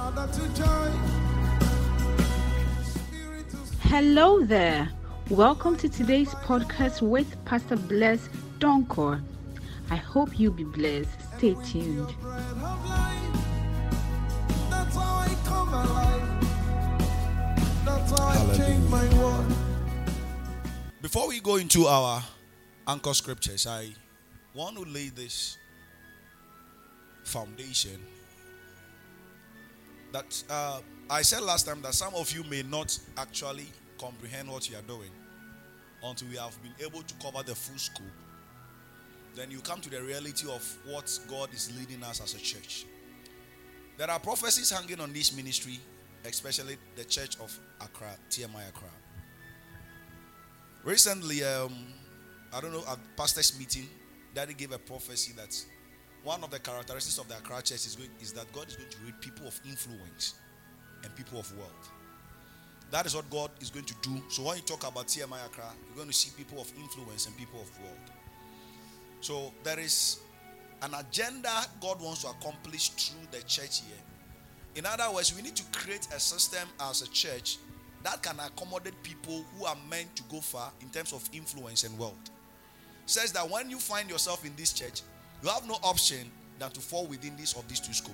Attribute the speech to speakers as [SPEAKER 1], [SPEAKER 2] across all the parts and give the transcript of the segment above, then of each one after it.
[SPEAKER 1] Hello there. Welcome to today's podcast with Pastor Bless Donkor. I hope you'll be blessed. Stay tuned.
[SPEAKER 2] Hallelujah. Before we go into our anchor scriptures, I want to lay this foundation that I said last time that some of you may not actually comprehend what you are doing until we have been able to cover the full scope. Then you come to the reality of what God is leading us as a church. There are prophecies hanging on this ministry, especially the church of Accra, TMI Accra. Recently, I don't know, at pastor's meeting, Daddy gave a prophecy that one of the characteristics of the Accra church is that God is going to raise people of influence and people of wealth. That is what God is going to do. So when you talk about TMI Accra, you're going to see people of influence and people of wealth. So there is an agenda God wants to accomplish through the church here. In other words, we need to create a system as a church that can accommodate people who are meant to go far in terms of influence and wealth. It says that when you find yourself in this church, you have no option than to fall within this of these two schools.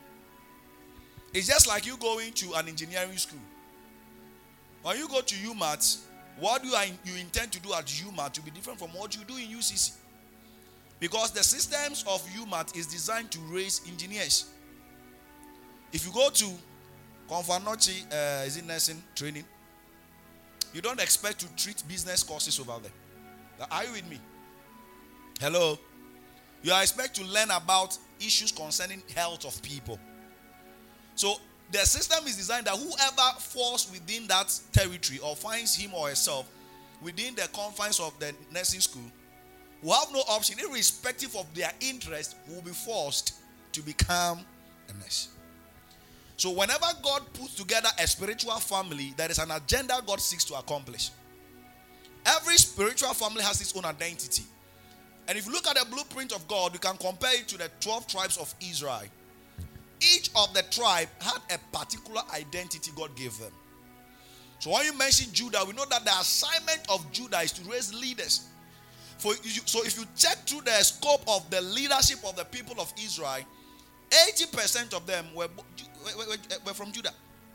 [SPEAKER 2] It's just like you going to an engineering school. When you go to UMAT, what you intend to do at UMAT will be different from what you do in UCC. Because the systems of UMAT is designed to raise engineers. If you go to Konfanochi, is it nursing training? You don't expect to treat business courses over there. Are you with me? Hello? You are expected to learn about issues concerning health of people. So the system is designed that whoever falls within that territory or finds him or herself within the confines of the nursing school will have no option, irrespective of their interest, will be forced to become a nurse. So whenever God puts together a spiritual family, there is an agenda God seeks to accomplish. Every spiritual family has its own identity. And if you look at the blueprint of God, you can compare it to the 12 tribes of Israel. Each of the tribe had a particular identity God gave them. So when you mention Judah, we know that the assignment of Judah is to raise leaders. So if you check through the scope of the leadership of the people of Israel, 80% of them were from Judah.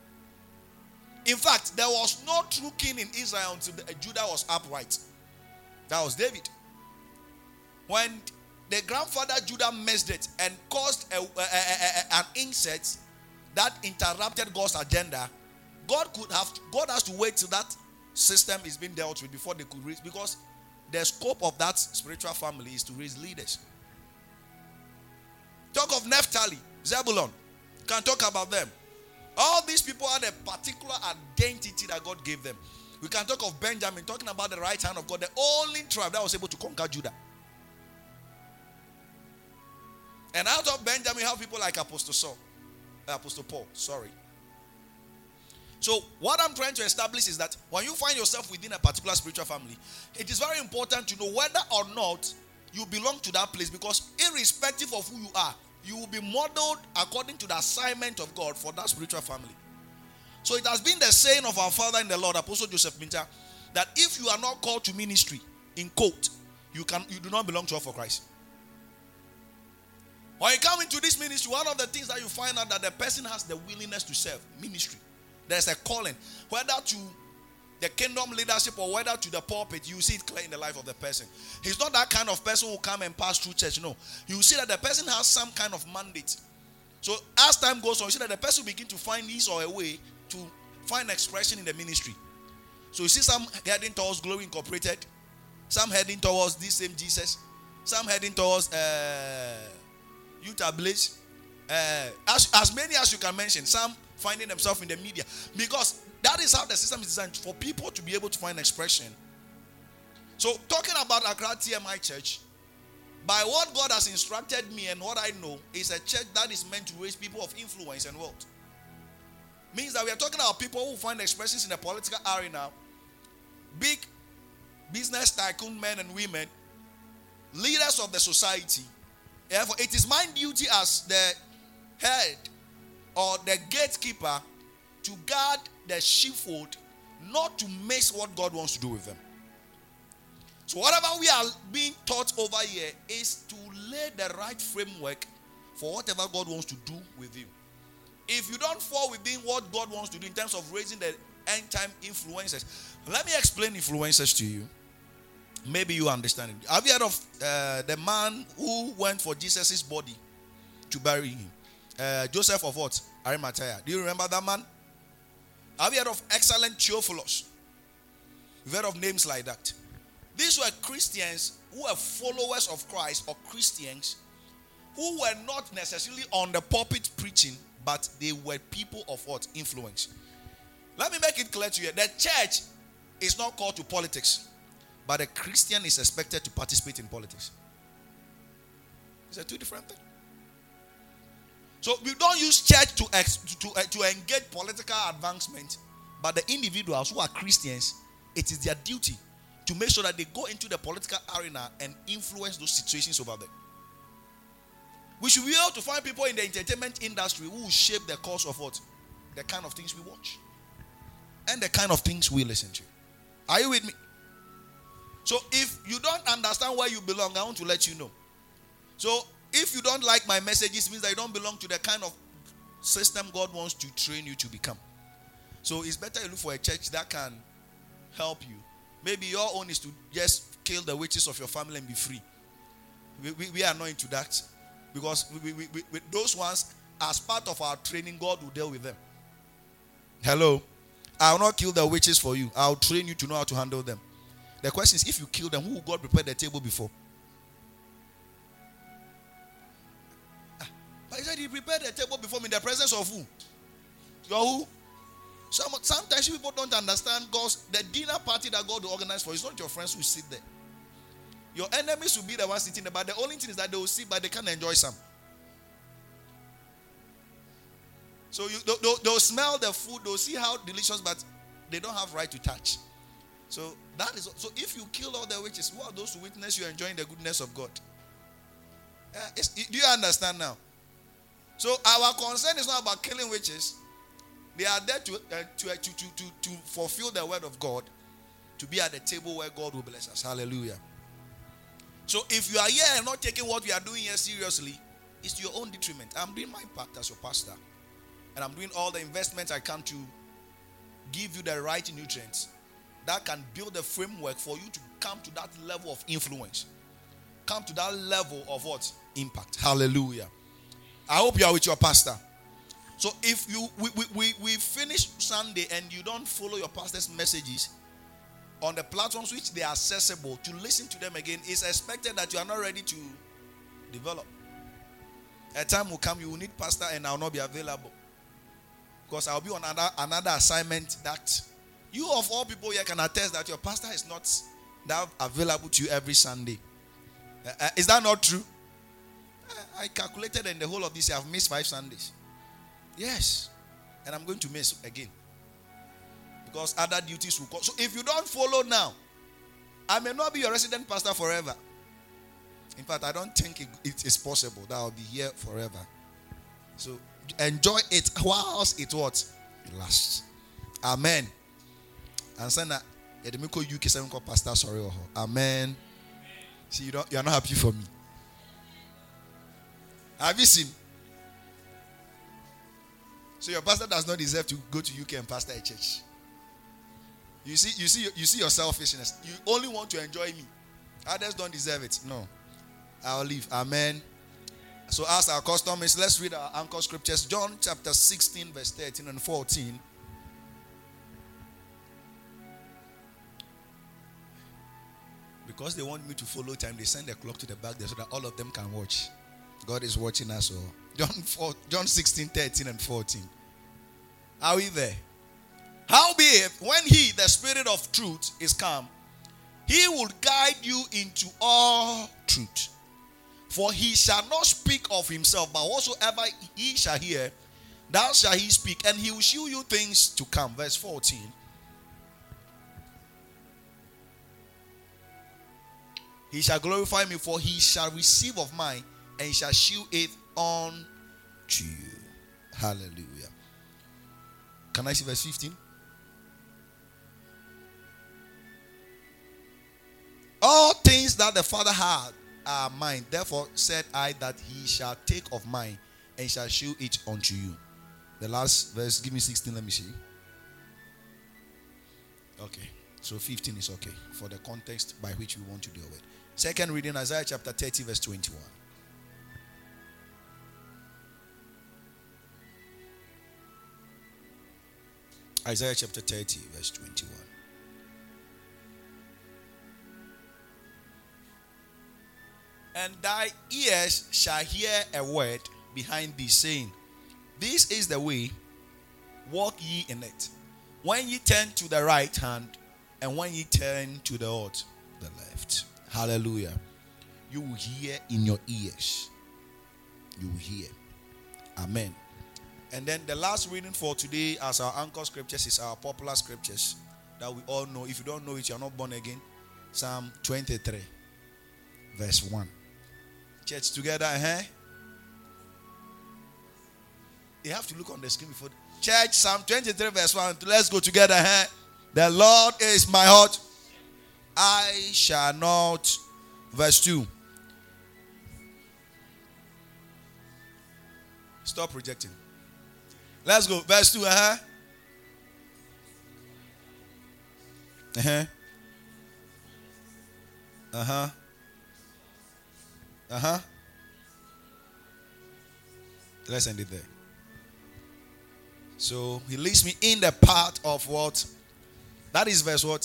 [SPEAKER 2] In fact, there was no true king in Israel until Judah was upright. That was David. When the grandfather Judah messed it and caused an insect that interrupted God's agenda, God has to wait till that system is being dealt with before they could raise, because the scope of that spiritual family is to raise leaders. Talk of Naphtali, Zebulun, can talk about them. All these people had a particular identity that God gave them. We can talk of Benjamin, talking about the right hand of God, the only tribe that was able to conquer Judah. And out of Benjamin, we have people like Apostle Paul. So what I'm trying to establish is that when you find yourself within a particular spiritual family, it is very important to know whether or not you belong to that place, because irrespective of who you are, you will be modeled according to the assignment of God for that spiritual family. So it has been the saying of our father in the Lord, Apostle Joseph Minta, that if you are not called to ministry, in quote, you do not belong to all for Christ. When you come into this ministry, one of the things that you find out that the person has the willingness to serve ministry. There's a calling, whether to the kingdom leadership or whether to the pulpit. You see it clear in the life of the person. He's not that kind of person who come and pass through church. No, you see that the person has some kind of mandate. So as time goes on, you see that the person will begin to find his or her way to find expression in the ministry. So you see some heading towards Glory Incorporated, some heading towards this same Jesus, some heading towards Utah Blaze, as many as you can mention, some finding themselves in the media, because that is how the system is designed, for people to be able to find expression. So talking about Accra TMI Church, by what God has instructed me and what I know, is a church that is meant to raise people of influence and wealth. Means that we are talking about people who find expressions in the political arena, big business tycoon men and women, leaders of the society. Therefore, it is my duty as the head or the gatekeeper to guard the sheepfold, not to miss what God wants to do with them. So whatever we are being taught over here is to lay the right framework for whatever God wants to do with you. If you don't fall within what God wants to do in terms of raising the end time influencers, let me explain influencers to you. Maybe you understand it. Have you heard of the man who went for Jesus' body to bury him? Joseph of what? Arimathea. Do you remember that man? Have you heard of excellent Theophilus? You've heard of names like that. These were Christians who were followers of Christ, or Christians who were not necessarily on the pulpit preaching, but they were people of what? Influence. Let me make it clear to you. The church is not called to politics, but a Christian is expected to participate in politics. It's a two different things. So we don't use church to engage political advancement, but the individuals who are Christians, it is their duty to make sure that they go into the political arena and influence those situations over there. We should be able to find people in the entertainment industry who will shape the course of what? The kind of things we watch and the kind of things we listen to. Are you with me? So if you don't understand where you belong, I want to let you know. So if you don't like my messages, it means that you don't belong to the kind of system God wants to train you to become. So it's better you look for a church that can help you. Maybe your own is to just kill the witches of your family and be free. We are not into that. Because with those ones, as part of our training, God will deal with them. Hello? I will not kill the witches for you. I will train you to know how to handle them. The question is, if you kill them, who will God prepare the table before? But he said he prepared the table before me in the presence of who? Your who? Sometimes people don't understand the dinner party that God will organize for you. It's not your friends who sit there. Your enemies will be the ones sitting there, but the only thing is that they will sit, but they can't enjoy some. So they'll smell the food, they'll see how delicious, but they don't have right to touch. So if you kill all the witches, who are those who witness you enjoying the goodness of God? Do you understand now? So our concern is not about killing witches. They are there to fulfill the word of God, to be at the table where God will bless us. Hallelujah. So if you are here and not taking what we are doing here seriously, it's to your own detriment. I'm doing my part as your pastor. And I'm doing all the investments I can to give you the right nutrients that can build a framework for you to come to that level of influence. Come to that level of what? Impact. Hallelujah. I hope you are with your pastor. So if we finish Sunday and you don't follow your pastor's messages on the platforms which they are accessible, to listen to them again, it's expected that you are not ready to develop. A time will come, you will need pastor and I will not be available. Because I will be on another assignment that you of all people here can attest that your pastor is not that available to you every Sunday. Is that not true? I calculated in the whole of this year I've missed 5 Sundays. Yes. And I'm going to miss again. Because other duties will come. So if you don't follow now, I may not be your resident pastor forever. In fact, I don't think it is possible that I'll be here forever. So enjoy it whilst it what? It lasts. Amen. And say that UK pastor sorry. Amen. See, you are not happy for me. Have you seen? So your pastor does not deserve to go to UK and pastor a church. You see your selfishness. You only want to enjoy me. Others don't deserve it. No. I'll leave. Amen. So as our custom is, let's read our anchor scriptures. John chapter 16 verse 13 and 14. Because they want me to follow time, they send the clock to the back there so that all of them can watch. God is watching us all. John 16, 13 and 14. Are we there? Howbeit, when he, the Spirit of truth, is come, he will guide you into all truth. For he shall not speak of himself, but whatsoever he shall hear, that shall he speak, and he will shew you things to come. Verse 14. He shall glorify me, for he shall receive of mine, and he shall shew it unto you. Hallelujah. Can I see verse 15? All things that the Father had are mine. Therefore said I that he shall take of mine and shall shew it unto you. The last verse, give me 16, let me see. Okay, so 15 is okay for the context by which we want to deal with. Second reading, Isaiah chapter 30, verse 21. Isaiah chapter 30, verse 21. And thy ears shall hear a word behind thee, saying, This is the way, walk ye in it. When ye turn to the right hand, and when ye turn to the left. Hallelujah. You will hear in your ears. You will hear. Amen. And then the last reading for today as our anchor scriptures is our popular scriptures that we all know. If you don't know it, you are not born again. Psalm 23, verse 1. Church together, You have to look on the screen before. Church, Psalm 23, verse 1. Let's go together, The Lord is my heart. I shall not. Verse 2. Stop rejecting. Let's go. Verse 2. Let's end it there. So he leads me in the path of what? That is verse what?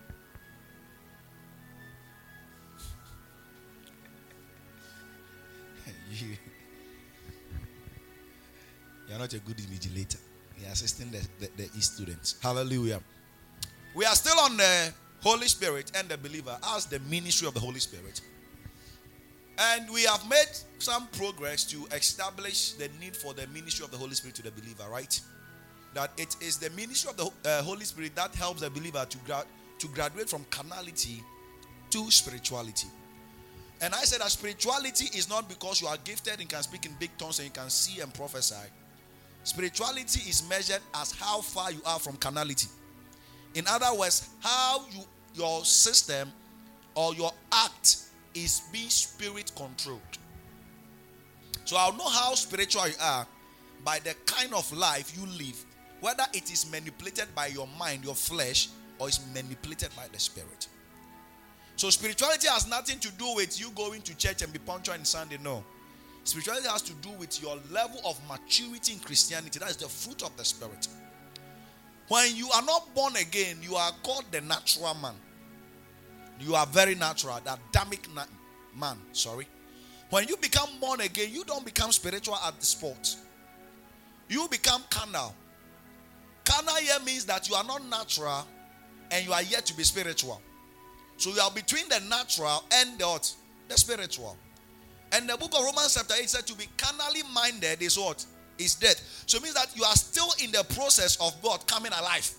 [SPEAKER 2] You're not a good invigilator. You're assisting the students. Hallelujah. We are still on the Holy Spirit and the believer as the ministry of the Holy Spirit. And we have made some progress to establish the need for the ministry of the Holy Spirit to the believer, right? That it is the ministry of the Holy Spirit that helps the believer to graduate from carnality to spirituality. And I said that spirituality is not because you are gifted and can speak in big tongues and you can see and prophesy. Spirituality is measured as how far you are from carnality. In other words, how your system or your act is being spirit controlled. So I'll know how spiritual you are by the kind of life you live, whether it is manipulated by your mind, your flesh, or is manipulated by the Spirit. So spirituality has nothing to do with you going to church and be punctual on Sunday. No. Spirituality has to do with your level of maturity in Christianity. That is the fruit of the Spirit. When you are not born again, you are called the natural man. You are very natural, the Adamic man. When you become born again, you don't become spiritual at the spot. You become carnal. Carnal here means that you are not natural and you are yet to be spiritual. So you are between the natural and the spiritual. And the book of Romans chapter 8 said to be carnally minded is what? Is death. So it means that you are still in the process of God coming alive.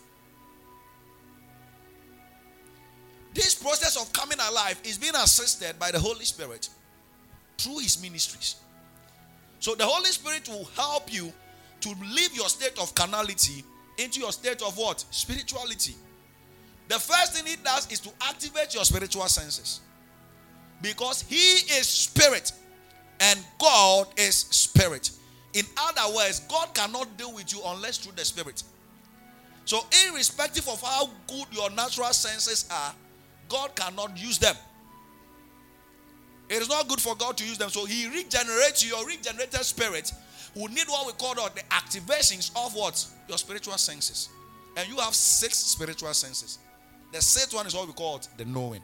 [SPEAKER 2] This process of coming alive is being assisted by the Holy Spirit through his ministries. So the Holy Spirit will help you to leave your state of carnality into your state of what? Spirituality. The first thing it does is to activate your spiritual senses. Because he is spirit and God is spirit. In other words, God cannot deal with you unless through the Spirit. So irrespective of how good your natural senses are, God cannot use them. It is not good for God to use them. So he regenerates you. Your regenerated spirit will need what we call the activations of what? Your spiritual senses. And you have 6 spiritual senses. The 6th one is what we call the knowing.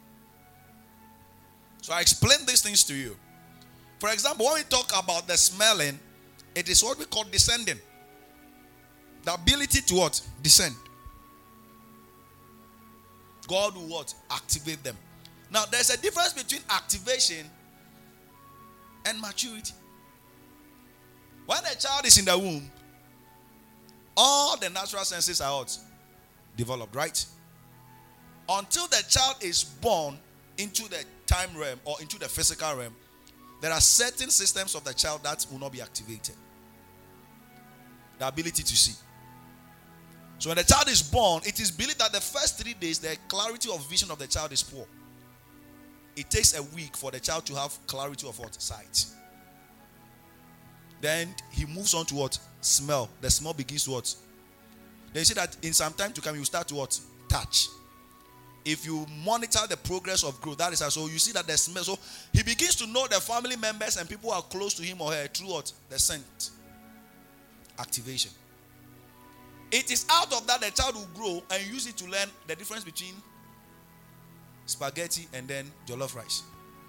[SPEAKER 2] So I explain these things to you. For example, when we talk about the smelling, it is what we call descending. The ability to what? Descend. God will what? Activate them. Now, there's a difference between activation and maturity. When a child is in the womb, all the natural senses are what? Developed, right? Until the child is born into the time realm or into the physical realm, there are certain systems of the child that will not be activated. The ability to see. So when the child is born, it is believed that the first 3 days, the clarity of vision of the child is poor. It takes a week for the child to have clarity of what? Sight. Then he moves on to what? Smell. The smell begins to what? Then you see that in some time to come, you start to what? Touch. If you monitor the progress of growth, that is how. So you see that the smell. So he begins to know the family members and people who are close to him or her through what? The scent. Activation. It is out of that the child will grow and use it to learn the difference between spaghetti and then jollof rice.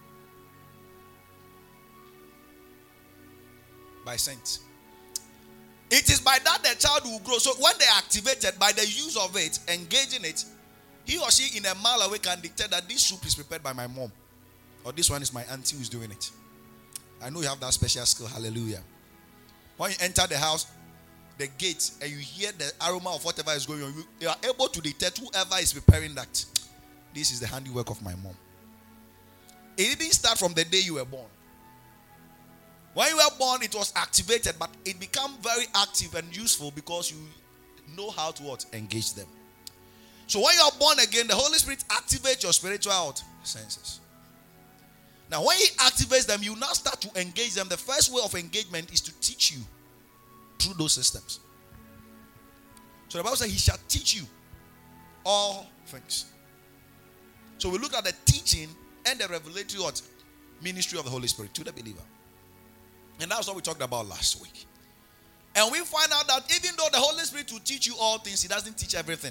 [SPEAKER 2] By scent. It is by that the child will grow. So when they are activated by the use of it, engaging it, he or she in a mile away can dictate that this soup is prepared by my mom. Or this one is my auntie who's doing it. I know you have that special skill. Hallelujah. When you enter the house, the gate, and you hear the aroma of whatever is going on, you are able to detect whoever is preparing that. This is the handiwork of my mom. It didn't start from the day you were born. When you were born, it was activated, but it became very active and useful because you know how to what? Engage them. So when you are born again, the Holy Spirit activates your spiritual senses. Now when He activates them, you now start to engage them. The first way of engagement is to teach you through those systems. So the Bible says He shall teach you all things. So we look at the teaching and the revelatory ministry of the Holy Spirit to the believer. And that's what we talked about last week. And we find out that even though the Holy Spirit will teach you all things, He doesn't teach everything.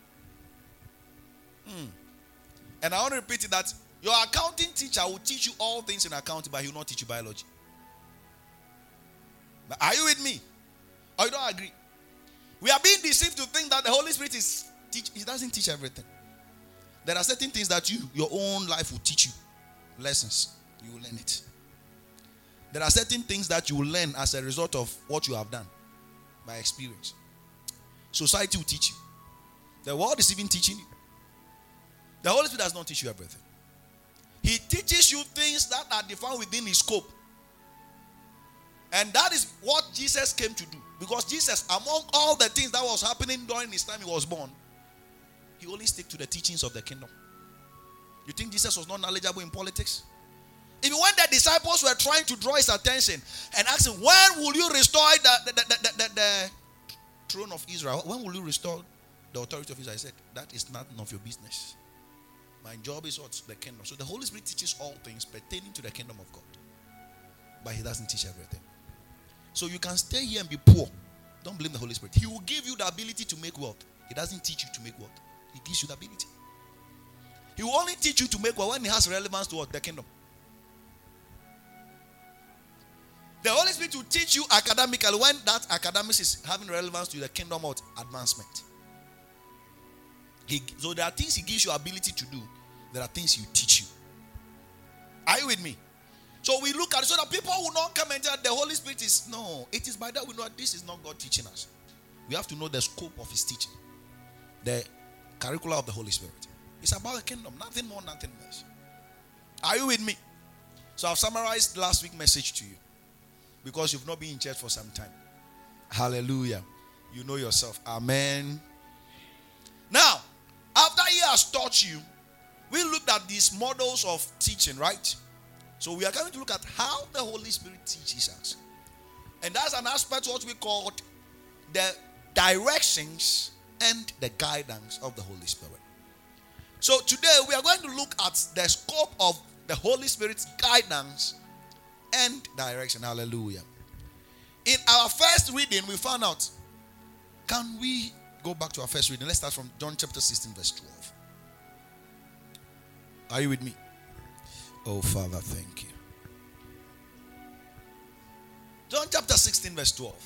[SPEAKER 2] And I want to repeat it, that your accounting teacher will teach you all things in accounting, but he will not teach you biology. But are you with me? Or you don't agree? We are being deceived to think that the Holy Spirit He doesn't teach everything. There are certain things that your own life will teach you. Lessons. You will learn it. There are certain things that you will learn as a result of what you have done by experience. Society will teach you. The world is even teaching you. The Holy Spirit does not teach you everything. He teaches you things that are defined within His scope. And that is what Jesus came to do. Because Jesus, among all the things that was happening during His time He was born, He only stuck to the teachings of the kingdom. You think Jesus was not knowledgeable in politics? Even when the disciples were trying to draw His attention and ask Him, when will you restore the throne of Israel? When will you restore the authority of Israel? I said, that is none of your business. My job is what? The kingdom. So the Holy Spirit teaches all things pertaining to the kingdom of God. But He doesn't teach everything. So you can stay here and be poor. Don't blame the Holy Spirit. He will give you the ability to make wealth. He doesn't teach you to make wealth. He gives you the ability. He will only teach you to make wealth when it has relevance to what? The kingdom. The Holy Spirit will teach you academically when that academics is having relevance to the kingdom of advancement. So there are things He gives you ability to do. There are things He will teach you. Are you with me? So we look at it so that people will not come and tell the Holy Spirit is, no, it is by that we know that this is not God teaching us. We have to know the scope of His teaching. The curricula of the Holy Spirit. It's about the kingdom. Nothing more, nothing less. Are you with me? So I've summarized last week's message to you. Because you've not been in church for some time. Hallelujah. You know yourself. Amen. Now, after He has taught you, we looked at these models of teaching, right? So we are going to look at how the Holy Spirit teaches us. And that's an aspect of what we call the directions and the guidance of the Holy Spirit. So today we are going to look at the scope of the Holy Spirit's guidance and direction. Hallelujah. In our first reading, we found out. Can we go back to our first reading? Let's start from John chapter 16, verse 12. Are you with me? Oh, Father, thank you. John chapter 16, verse 12.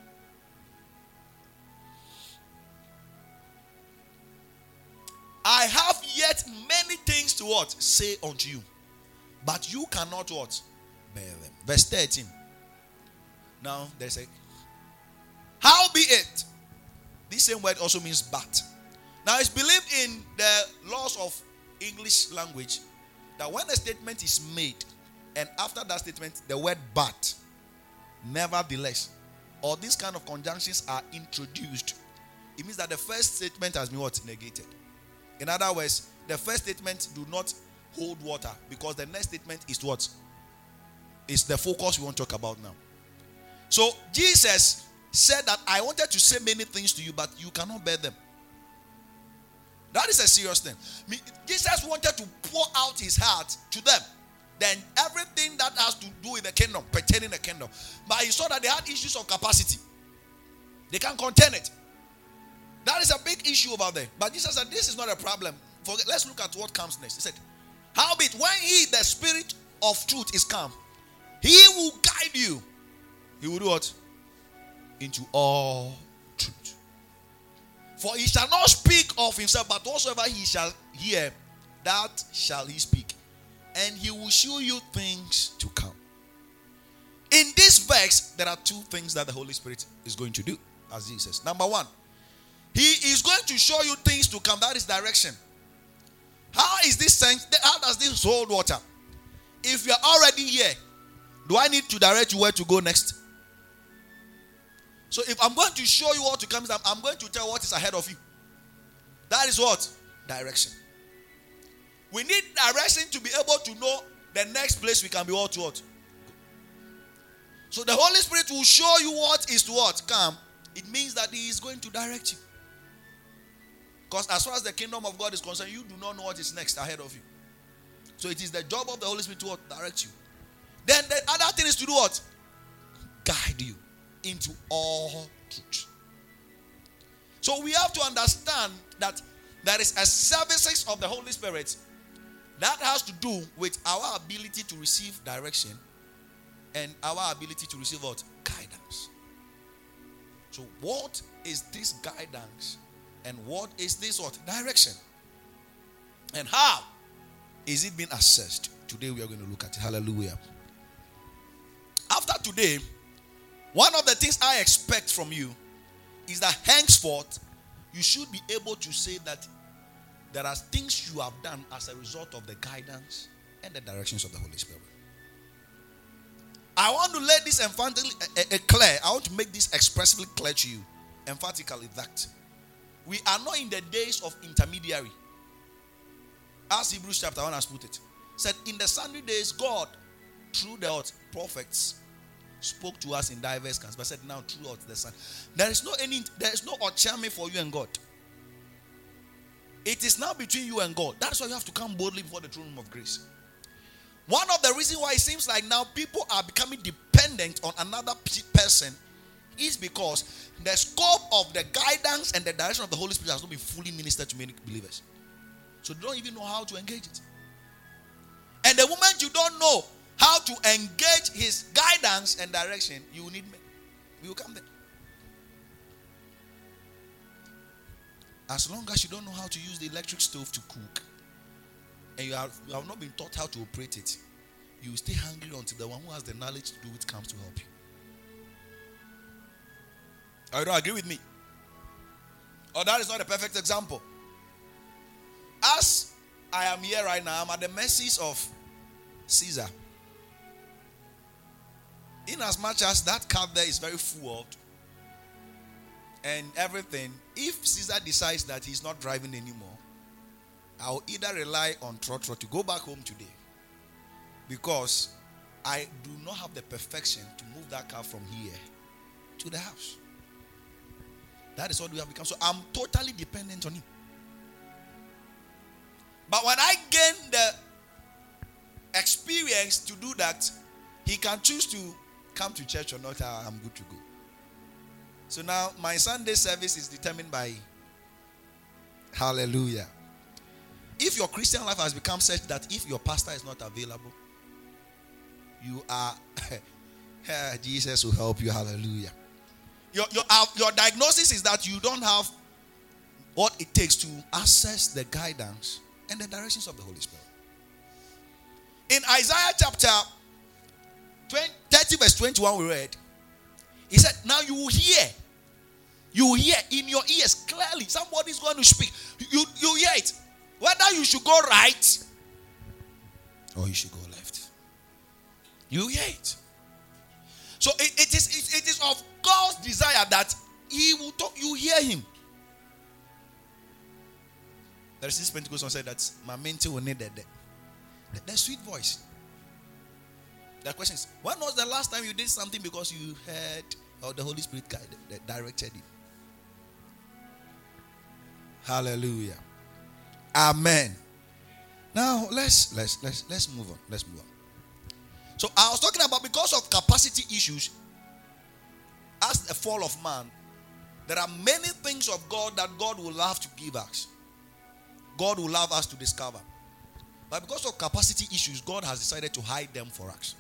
[SPEAKER 2] I have yet many things to what? Say unto you. But you cannot what? Bear them. Verse 13. Now, there's a howbeit. This same word also means but. Now, it's believed in the laws of English language that when a statement is made and after that statement, the word but, nevertheless, or these kind of conjunctions are introduced, it means that the first statement has been what? Negated. In other words, the first statement do not hold water because the next statement is what? Is the focus we want to talk about now. So Jesus said that I wanted to say many things to you, but you cannot bear them. That is a serious thing. Jesus wanted to pour out his heart to them. Then everything that has to do with the kingdom, pertaining the kingdom. But he saw that they had issues of capacity. They can't contain it. That is a big issue over there. But Jesus said, this is not a problem. Let's look at what comes next. He said, howbeit, when he, the Spirit of truth, is come, he will guide you. He will do what? Into all truth. For he shall not speak of himself, but whatsoever he shall hear, that shall he speak. And he will show you things to come. In this verse, there are two things that the Holy Spirit is going to do, as Jesus. Number one, he is going to show you things to come. That is direction. How is this sense? How does this hold water? If you are already here, do I need to direct you where to go next? So if I'm going to show you what to come, I'm going to tell what is ahead of you. That is what? Direction. We need direction to be able to know the next place we can be what. So the Holy Spirit will show you what is to what? Come. It means that he is going to direct you. Because as far as the kingdom of God is concerned, you do not know what is next ahead of you. So it is the job of the Holy Spirit to what? Direct you. Then the other thing is to do what? Guide you into all truth. So we have to understand that there is a services of the Holy Spirit that has to do with our ability to receive direction and our ability to receive what? Guidance. So what is this guidance and what is this what? Direction. And how is it being assessed? Today we are going to look at it. Hallelujah. After today, one of the things I expect from you is that henceforth, you should be able to say that there are things you have done as a result of the guidance and the directions of the Holy Spirit. I want to lay this emphatically clear. I want to make this expressly clear to you, emphatically, that we are not in the days of intermediary. As Hebrews chapter 1 has put it, said in the sundry days, God, through the prophets, spoke to us in diverse kinds, but said now throughout the Son. There is no ochame for you and God. It is now between you and God. That's why you have to come boldly before the throne room of grace. One of the reasons why it seems like now people are becoming dependent on another person is because the scope of the guidance and the direction of the Holy Spirit has not been fully ministered to many believers. So they don't even know how to engage it. And the moment you don't know how to engage his guidance and direction, you will need me. We will come there. As long as you don't know how to use the electric stove to cook, and you have not been taught how to operate it, you will stay hungry until the one who has the knowledge to do it comes to help you. You don't agree with me? Or that is not a perfect example. As I am here right now, I'm at the mercies of Caesar. In as much as that car there is very full and everything, if Caesar decides that he's not driving anymore, I'll either rely on Trotro to go back home today, because I do not have the perfection to move that car from here to the house. That is what we have become. So I'm totally dependent on him. But when I gain the experience to do that, he can choose to come to church or not. I'm good to go. So now my Sunday service is determined by, hallelujah. If your Christian life has become such that if your pastor is not available, you are Jesus will help you. Hallelujah. Your diagnosis is that you don't have what it takes to access the guidance and the directions of the Holy Spirit. In Isaiah chapter 30 verse 21 we read, he said, now you will hear in your ears clearly. Somebody is going to speak. You hear it. Whether you should go right or you should go left. You hear it. So it is of God's desire that he will talk, you hear him. There is this Pentecostal said that my mentor will need the sweet voice. The question is, when was the last time you did something because you heard or the Holy Spirit guided, that directed you? Hallelujah. Amen. Now let's move on. Let's move on. So I was talking about, because of capacity issues, as the fall of man, there are many things of God that God will love to give us. God will love us to discover. But because of capacity issues, God has decided to hide them for us.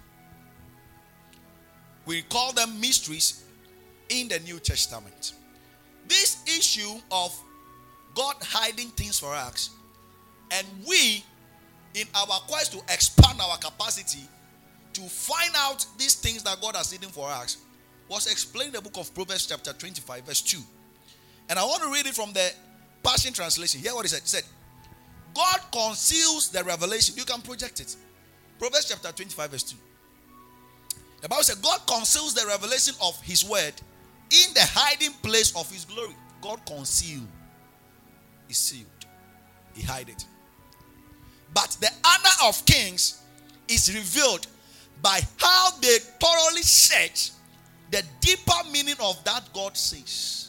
[SPEAKER 2] We call them mysteries in the New Testament. This issue of God hiding things for us, and we, in our quest to expand our capacity to find out these things that God has hidden for us, was explained in the book of Proverbs chapter 25 verse 2. And I want to read it from the Passion Translation. Hear what it said. It said, God conceals the revelation. You can project it. Proverbs chapter 25 verse 2. The Bible said, God conceals the revelation of his word in the hiding place of his glory. God concealed. He sealed. He hid it. But the honor of kings is revealed by how they thoroughly search the deeper meaning of that God says.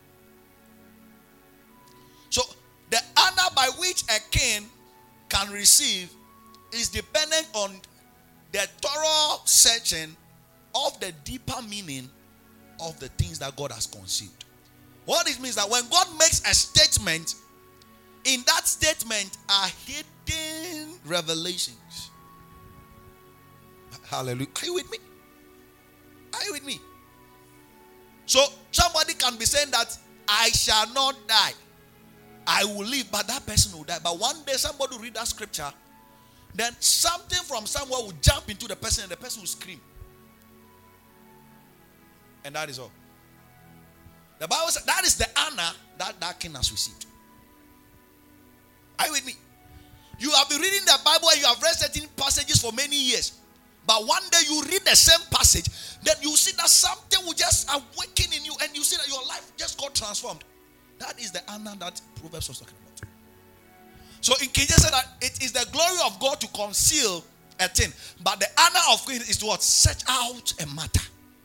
[SPEAKER 2] So the honor by which a king can receive is dependent on the thorough searching of the deeper meaning of the things that God has concealed. What it means that when God makes a statement, in that statement are hidden revelations. Hallelujah. Are you with me? Are you with me? So somebody can be saying that I shall not die, I will live, but that person will die. But one day somebody will read that scripture, then something from somewhere will jump into the person and the person will scream. And that is all. The Bible says that is the honor that king has received. Are you with me? You have been reading the Bible and you have read certain passages for many years. But one day you read the same passage, then you see that something will just awaken in you and you see that your life just got transformed. That is the honor that Proverbs was talking about. So in King James said that it is the glory of God to conceal a thing, but the honor of God is to what? Search out a matter.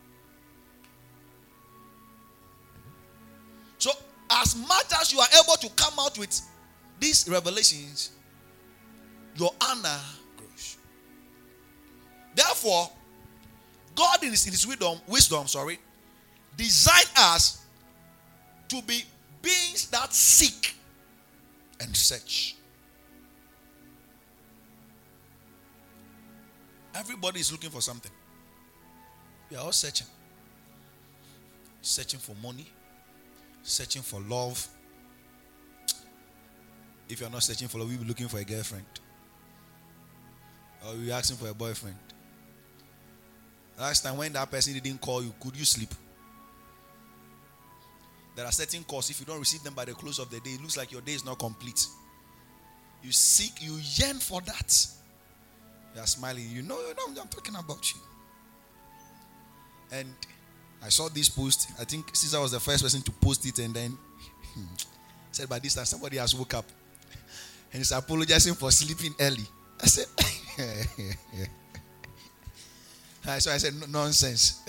[SPEAKER 2] So as much as you are able to come out with these revelations, your honor grows. Therefore, God in his wisdom, designed us to be beings that seek and search. Everybody is looking for something. We are all searching. Searching for money. Searching for love. If you are not searching for love, you'll be looking for a girlfriend. Or you'll be asking for a boyfriend. Last time when that person didn't call you, could you sleep? There are certain calls, if you don't receive them by the close of the day, it looks like your day is not complete. You seek, you yearn for that. You are smiling. You know I'm talking about you. And I saw this post. I think Caesar was the first person to post it, and then said by this time somebody has woke up and is apologizing for sleeping early. I said, so I said, nonsense.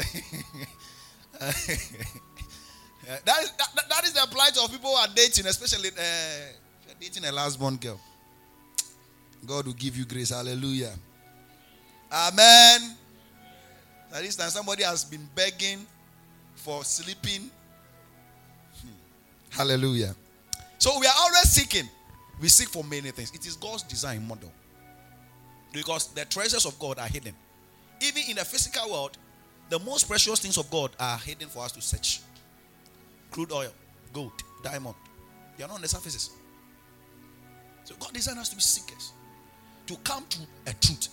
[SPEAKER 2] That is the plight of people who are dating, especially if you're dating a last-born girl. God will give you grace. Hallelujah. Amen. At this time, somebody has been begging for sleeping. Hallelujah. So we are always seeking. We seek for many things. It is God's design model. Because the treasures of God are hidden. Even in the physical world, the most precious things of God are hidden for us to search. Crude oil, gold, diamond. They are not on the surfaces. So God designed us to be seekers. To come to a truth.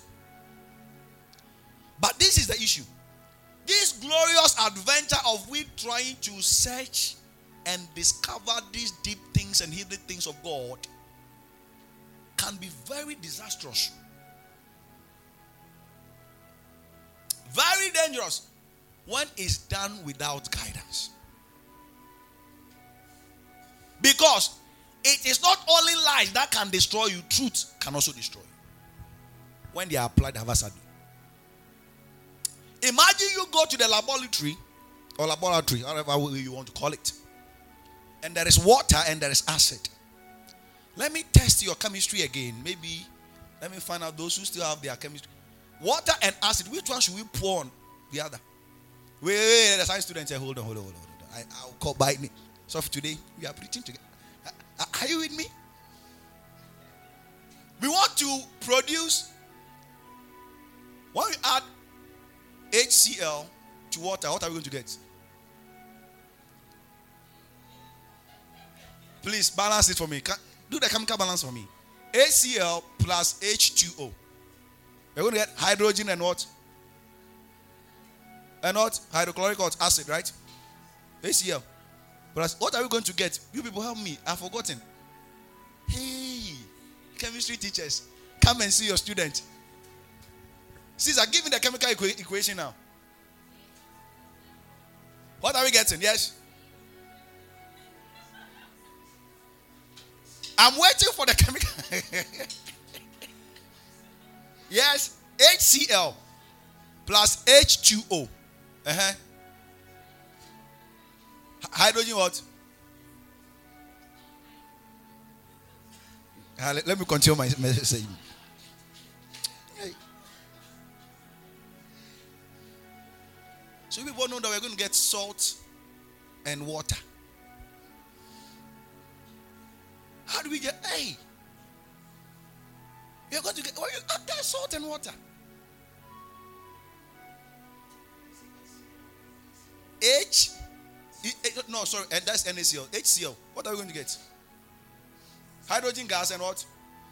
[SPEAKER 2] But this is the issue. This glorious adventure of we trying to search and discover these deep things and hidden things of God can be very disastrous. Very dangerous. when it's done without guidance. Because it is not only lies that can destroy you, truth can also destroy you when they are applied haphazardly. Imagine you go to the laboratory, whatever way you want to call it, and there is water and there is acid. Let me test your chemistry again. Maybe let me find out those who still have their chemistry. Water and acid, which one should we pour on the other? Wait, the science students say, hold on. I'll call by me. So for today, we are preaching together. Are you with me? We want to produce, when we add HCl to water, what are we going to get? Please balance it for me. Do the chemical balance for me. HCl plus H2O. We're going to get hydrogen and what? And what? Hydrochloric acid, right? HCl. Plus, what are we going to get? You people help me. I've forgotten. Hey, chemistry teachers, come and see your student. Caesar, give me the chemical equation now. What are we getting? Yes? I'm waiting for the chemical. Yes, HCl plus H2O. Hydrogen what? Let me continue my message. So people know that we're going to get salt and water. How do we get? Hey, you're going to get. Well, you add that salt and water. And that's NaCl. HCl. What are we going to get? Hydrogen gas and what?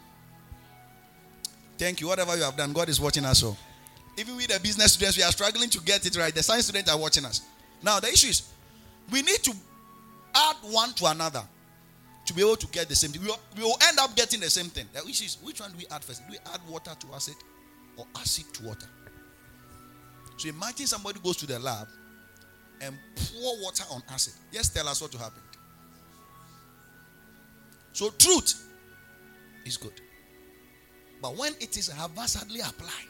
[SPEAKER 2] Thank you. Whatever you have done, God is watching us all. Even with the business students, we are struggling to get it right. The science students are watching us. Now, the issue is, we need to add one to another to be able to get the same thing. We will end up getting the same thing. The issue is, which one do we add first? Do we add water to acid or acid to water? So imagine somebody goes to the lab and pour water on acid. Just tell us what will happen. So truth is good. But when it is haphazardly applied,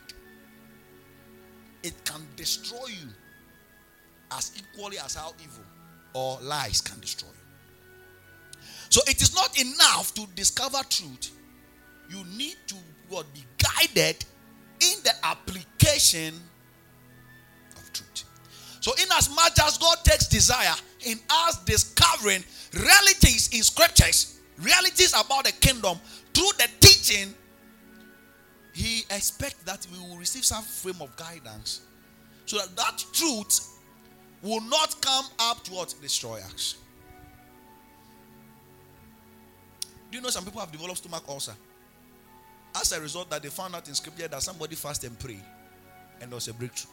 [SPEAKER 2] it can destroy you as equally as how evil or lies can destroy you. So it is not enough to discover truth. You need to be guided in the application of truth. So in as much as God takes desire in us discovering realities in scriptures, realities about the kingdom through the teaching, He expects that we will receive some frame of guidance so that truth will not come up to what? Destroy us. Do you know some people have developed stomach ulcer? As a result that they found out in scripture that somebody fast and pray and there was a breakthrough.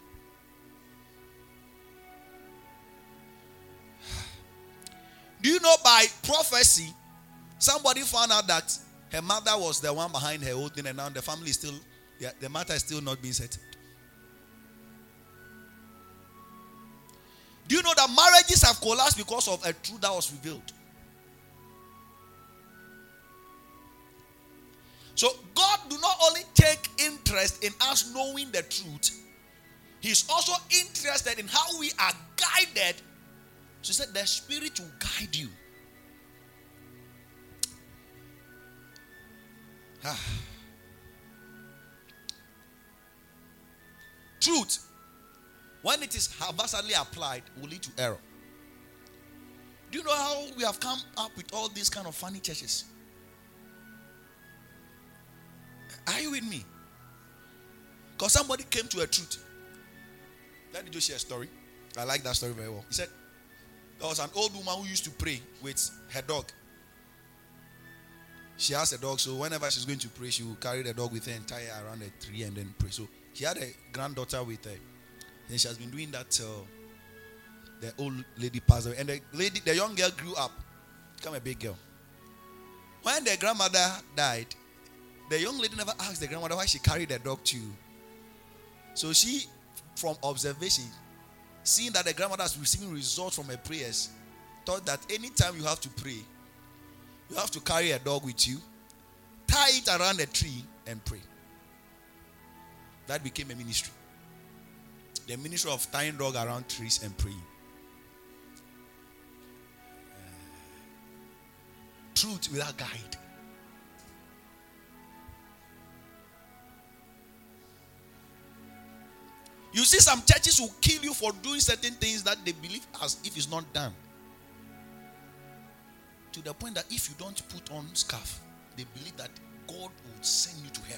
[SPEAKER 2] Do you know by prophecy, somebody found out that her mother was the one behind her whole thing, and now the family is still, the matter is still not being settled. Do you know that marriages have collapsed because of a truth that was revealed? So God do not only take interest in us knowing the truth, He's also interested in how we are guided. So He said the Spirit will guide you. Truth, when it is haphazardly applied, will lead to error. Do you know how we have come up with all these kind of funny churches? Are you with me? Because somebody came to a truth. Let me just share a story. I like that story very well. He said there was an old woman who used to pray with her dog. She has a dog, so whenever she's going to pray, she will carry the dog with her and tie her around a tree and then pray. So she had a granddaughter with her. And she has been doing that till the old lady passed away. And the young girl grew up, became a big girl. When the grandmother died, the young lady never asked the grandmother why she carried the dog to. So she, from observation, seeing that the grandmother is receiving results from her prayers, thought that anytime you have to pray, you have to carry a dog with you, tie it around a tree, and pray. That became a ministry. The ministry of tying dog around trees and praying. Truth without guide. You see, some churches will kill you for doing certain things that they believe as if it's not done. To the point that if you don't put on scarf, they believe that God will send you to hell.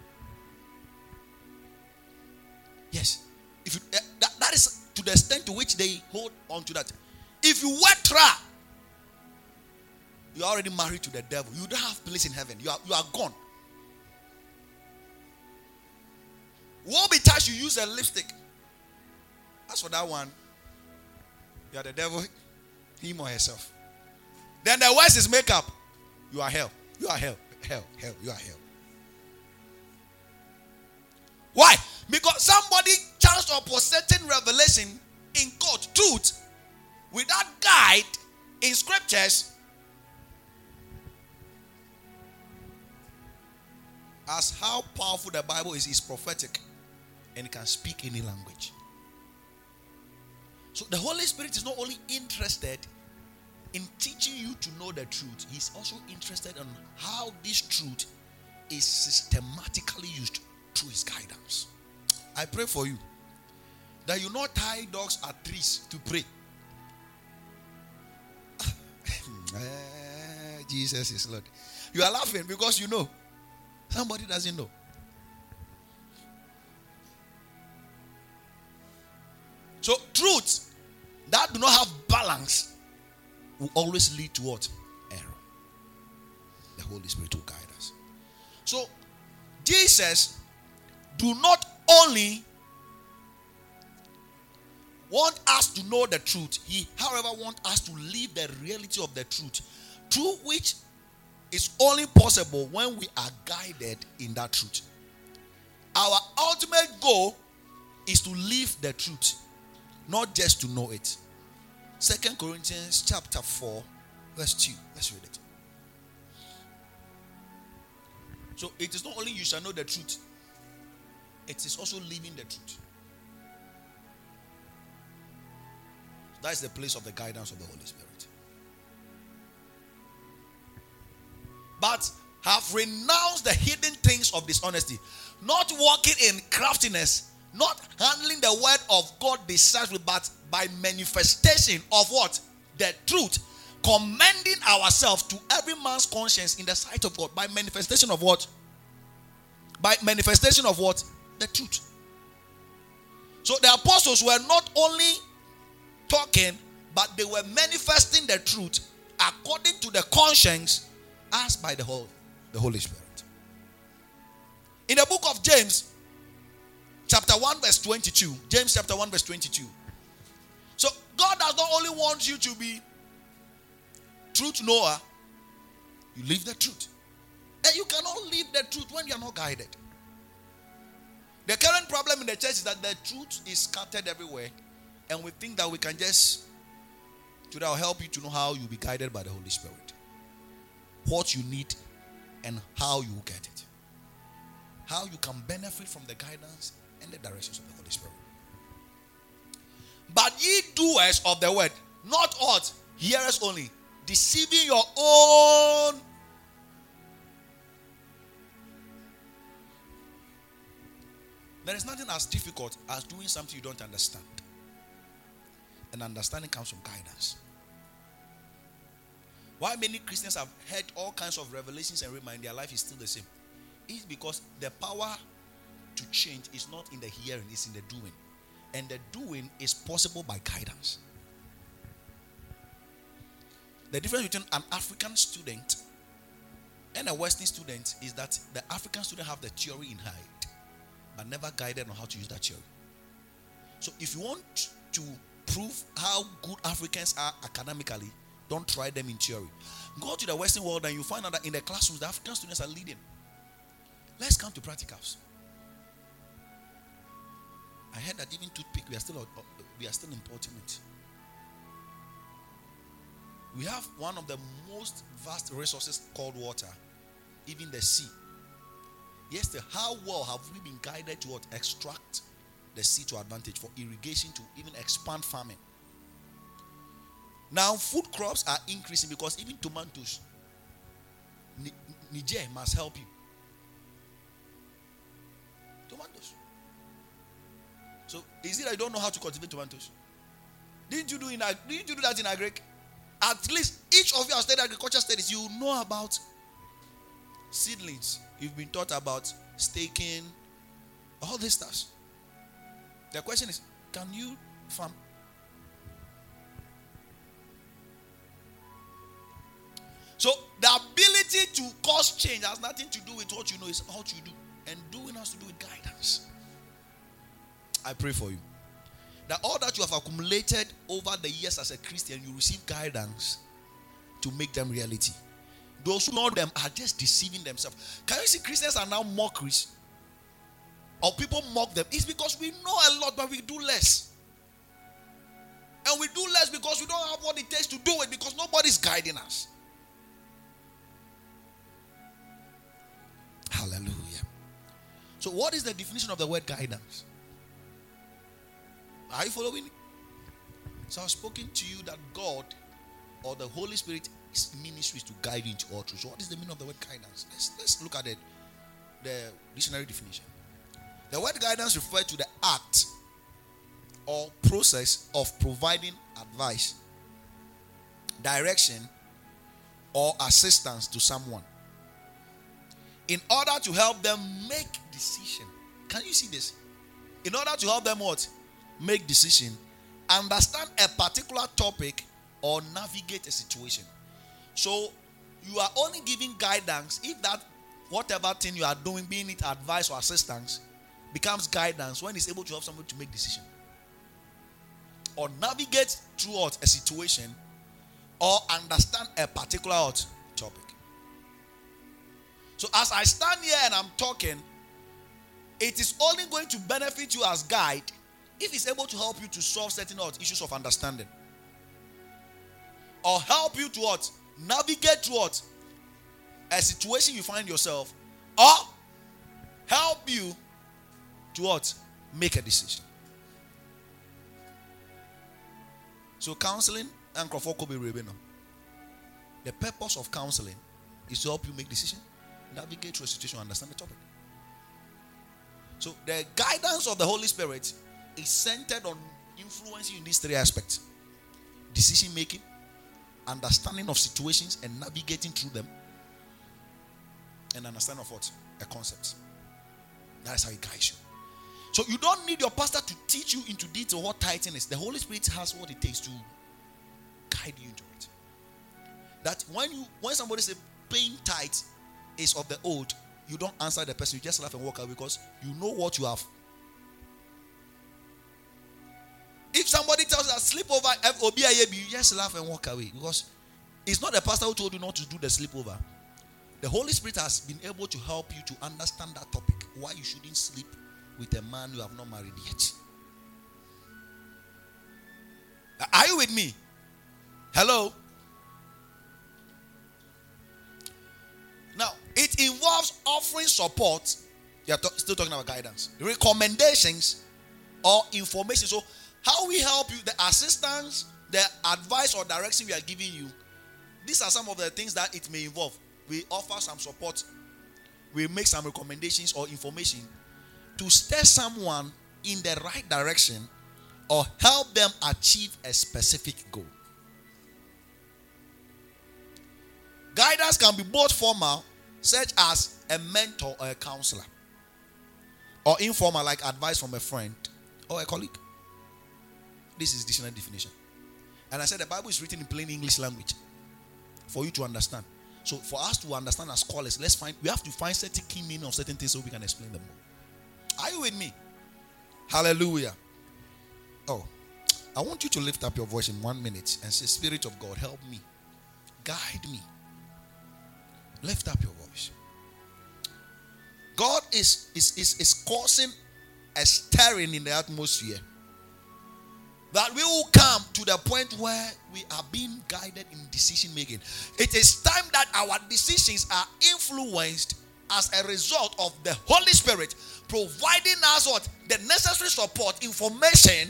[SPEAKER 2] Yes. If you, that is to the extent to which they hold on to that. If you wear tra, you are already married to the devil. You don't have place in heaven. You are gone. Won't be touched, you use a lipstick. As for that one, you are the devil, him or herself. Then the worst is makeup. You are hell. You are hell. Hell. You are hell. Why? Because somebody chanced upon certain revelation in God, truth, without guide in scriptures. As how powerful the Bible is prophetic, and it can speak any language. So the Holy Spirit is not only interested in teaching you to know the truth, He's also interested in how this truth is systematically used through His guidance. I pray for you that you not tie dogs at trees to pray. Jesus is Lord. You are laughing because you know. Somebody doesn't know. So truth that do not have balance will always lead to what? Error. The Holy Spirit will guide us. So Jesus do not only want us to know the truth, He, however, want us to live the reality of the truth, through which is only possible when we are guided in that truth. Our ultimate goal is to live the truth, not just to know it. 2 Corinthians chapter 4, verse 2. Let's read it. So it is not only you shall know the truth, it is also living the truth. That is the place of the guidance of the Holy Spirit. But have renounced the hidden things of dishonesty, not walking in craftiness, not handling the word of God decisively, but by manifestation of what? The truth, commending ourselves to every man's conscience in the sight of God. By manifestation of what? By manifestation of what? The truth. So the apostles were not only talking, but they were manifesting the truth according to the conscience as by the Holy Spirit. In the book of James, chapter 1, verse 22. James chapter 1, verse 22. So God does not only want you to be truth knower, you live the truth. And you cannot live the truth when you are not guided. The current problem in the church is that the truth is scattered everywhere, and we think that we can just, today I'll help you to know how you'll be guided by the Holy Spirit, what you need and how you will get it, how you can benefit from the guidance and the directions of the Holy Spirit. But ye doers of the word, not ought, hearers only, deceiving your own. There is nothing as difficult as doing something you don't understand. And understanding comes from guidance. Why many Christians have heard all kinds of revelations and remind their life is still the same? It's because the power to change is not in the hearing, it's in the doing. And the doing is possible by guidance. The difference between an African student and a Western student is that the African student have the theory in hand, but never guided on how to use that theory. So if you want to prove how good Africans are academically, don't try them in theory. Go to the Western world and you find out that in the classrooms, the African students are leading. Let's come to practicals. I heard that even toothpick, we are still we are still importing it. We have one of the most vast resources called water, even the sea. Yes, how well have we been guided to extract the sea to advantage for irrigation to even expand farming? Now, food crops are increasing because even tomatoes, Niger must help you. Tomatoes. So, is it that you don't know how to cultivate tomatoes? Didn't you do that in agric? At least each of you have studied agriculture studies. You know about seedlings. You've been taught about staking, all these stuff. The question is, can you farm? So the ability to cause change has nothing to do with what you know, it's what you do. And doing has to do with guidance. I pray for you that all that you have accumulated over the years as a Christian, you receive guidance to make them reality. Those who know them are just deceiving themselves. Can you see Christians are now mockeries? Or people mock them. It's because we know a lot, but we do less. And we do less because we don't have what it takes to do it, because nobody's guiding us. Hallelujah. So what is the definition of the word guidance? Are you following it? So I've spoken to you that God or the Holy Spirit ministry is to guide you into all truth. So what is the meaning of the word guidance? Let's look at the dictionary definition. The word guidance refers to the act or process of providing advice, direction, or assistance to someone in order to help them make decision. Can you see this? In order to help them what? Make decision, understand a particular topic, or navigate a situation. So you are only giving guidance if that whatever thing you are doing, being it advice or assistance, becomes guidance when it's able to help somebody to make decision or navigate through a situation or understand a particular topic. So as I stand here and I'm talking, it is only going to benefit you as guide if it's able to help you to solve certain issues of understanding, or help you to navigate through a situation you find yourself, or help you to make a decision. So counseling and the purpose of counseling is to help you make decision, navigate through a situation, understand the topic. So the guidance of the Holy Spirit is centered on influencing you in these three aspects: decision making, understanding of situations and navigating through them, and understanding of a concept. That is how he guides you. So you don't need your pastor to teach you into detail what tithing is. The Holy Spirit has what it takes to guide you into it. That when somebody says paying tithe is of the old, you don't answer the person, you just laugh and walk away because you know what you have. If somebody tells you that sleepover FOBIAB, you just laugh and walk away because it's not the pastor who told you not to do the sleepover. The Holy Spirit has been able to help you to understand that topic, why you shouldn't sleep with a man you have not married yet. Are you with me? Hello? Now, it involves offering support. You are still talking about guidance, recommendations, or information. So, how we help you, the assistance, the advice or direction we are giving you, these are some of the things that it may involve. We offer some support, we make some recommendations or information to steer someone in the right direction or help them achieve a specific goal. Guidance can be both formal, such as a mentor or a counselor, or informal, like advice from a friend or a colleague. This is dictionary definition. And I said the Bible is written in plain English language for you to understand. So for us to understand as scholars, we have to find certain key meaning of certain things so we can explain them more. Are you with me? Hallelujah. Oh, I want you to lift up your voice in 1 minute and say, Spirit of God, help me. Guide me. Lift up your voice. God is causing a stirring in the atmosphere. that we will come to the point where we are being guided in decision making. It is time that our decisions are influenced as a result of the Holy Spirit providing us what the necessary support, information,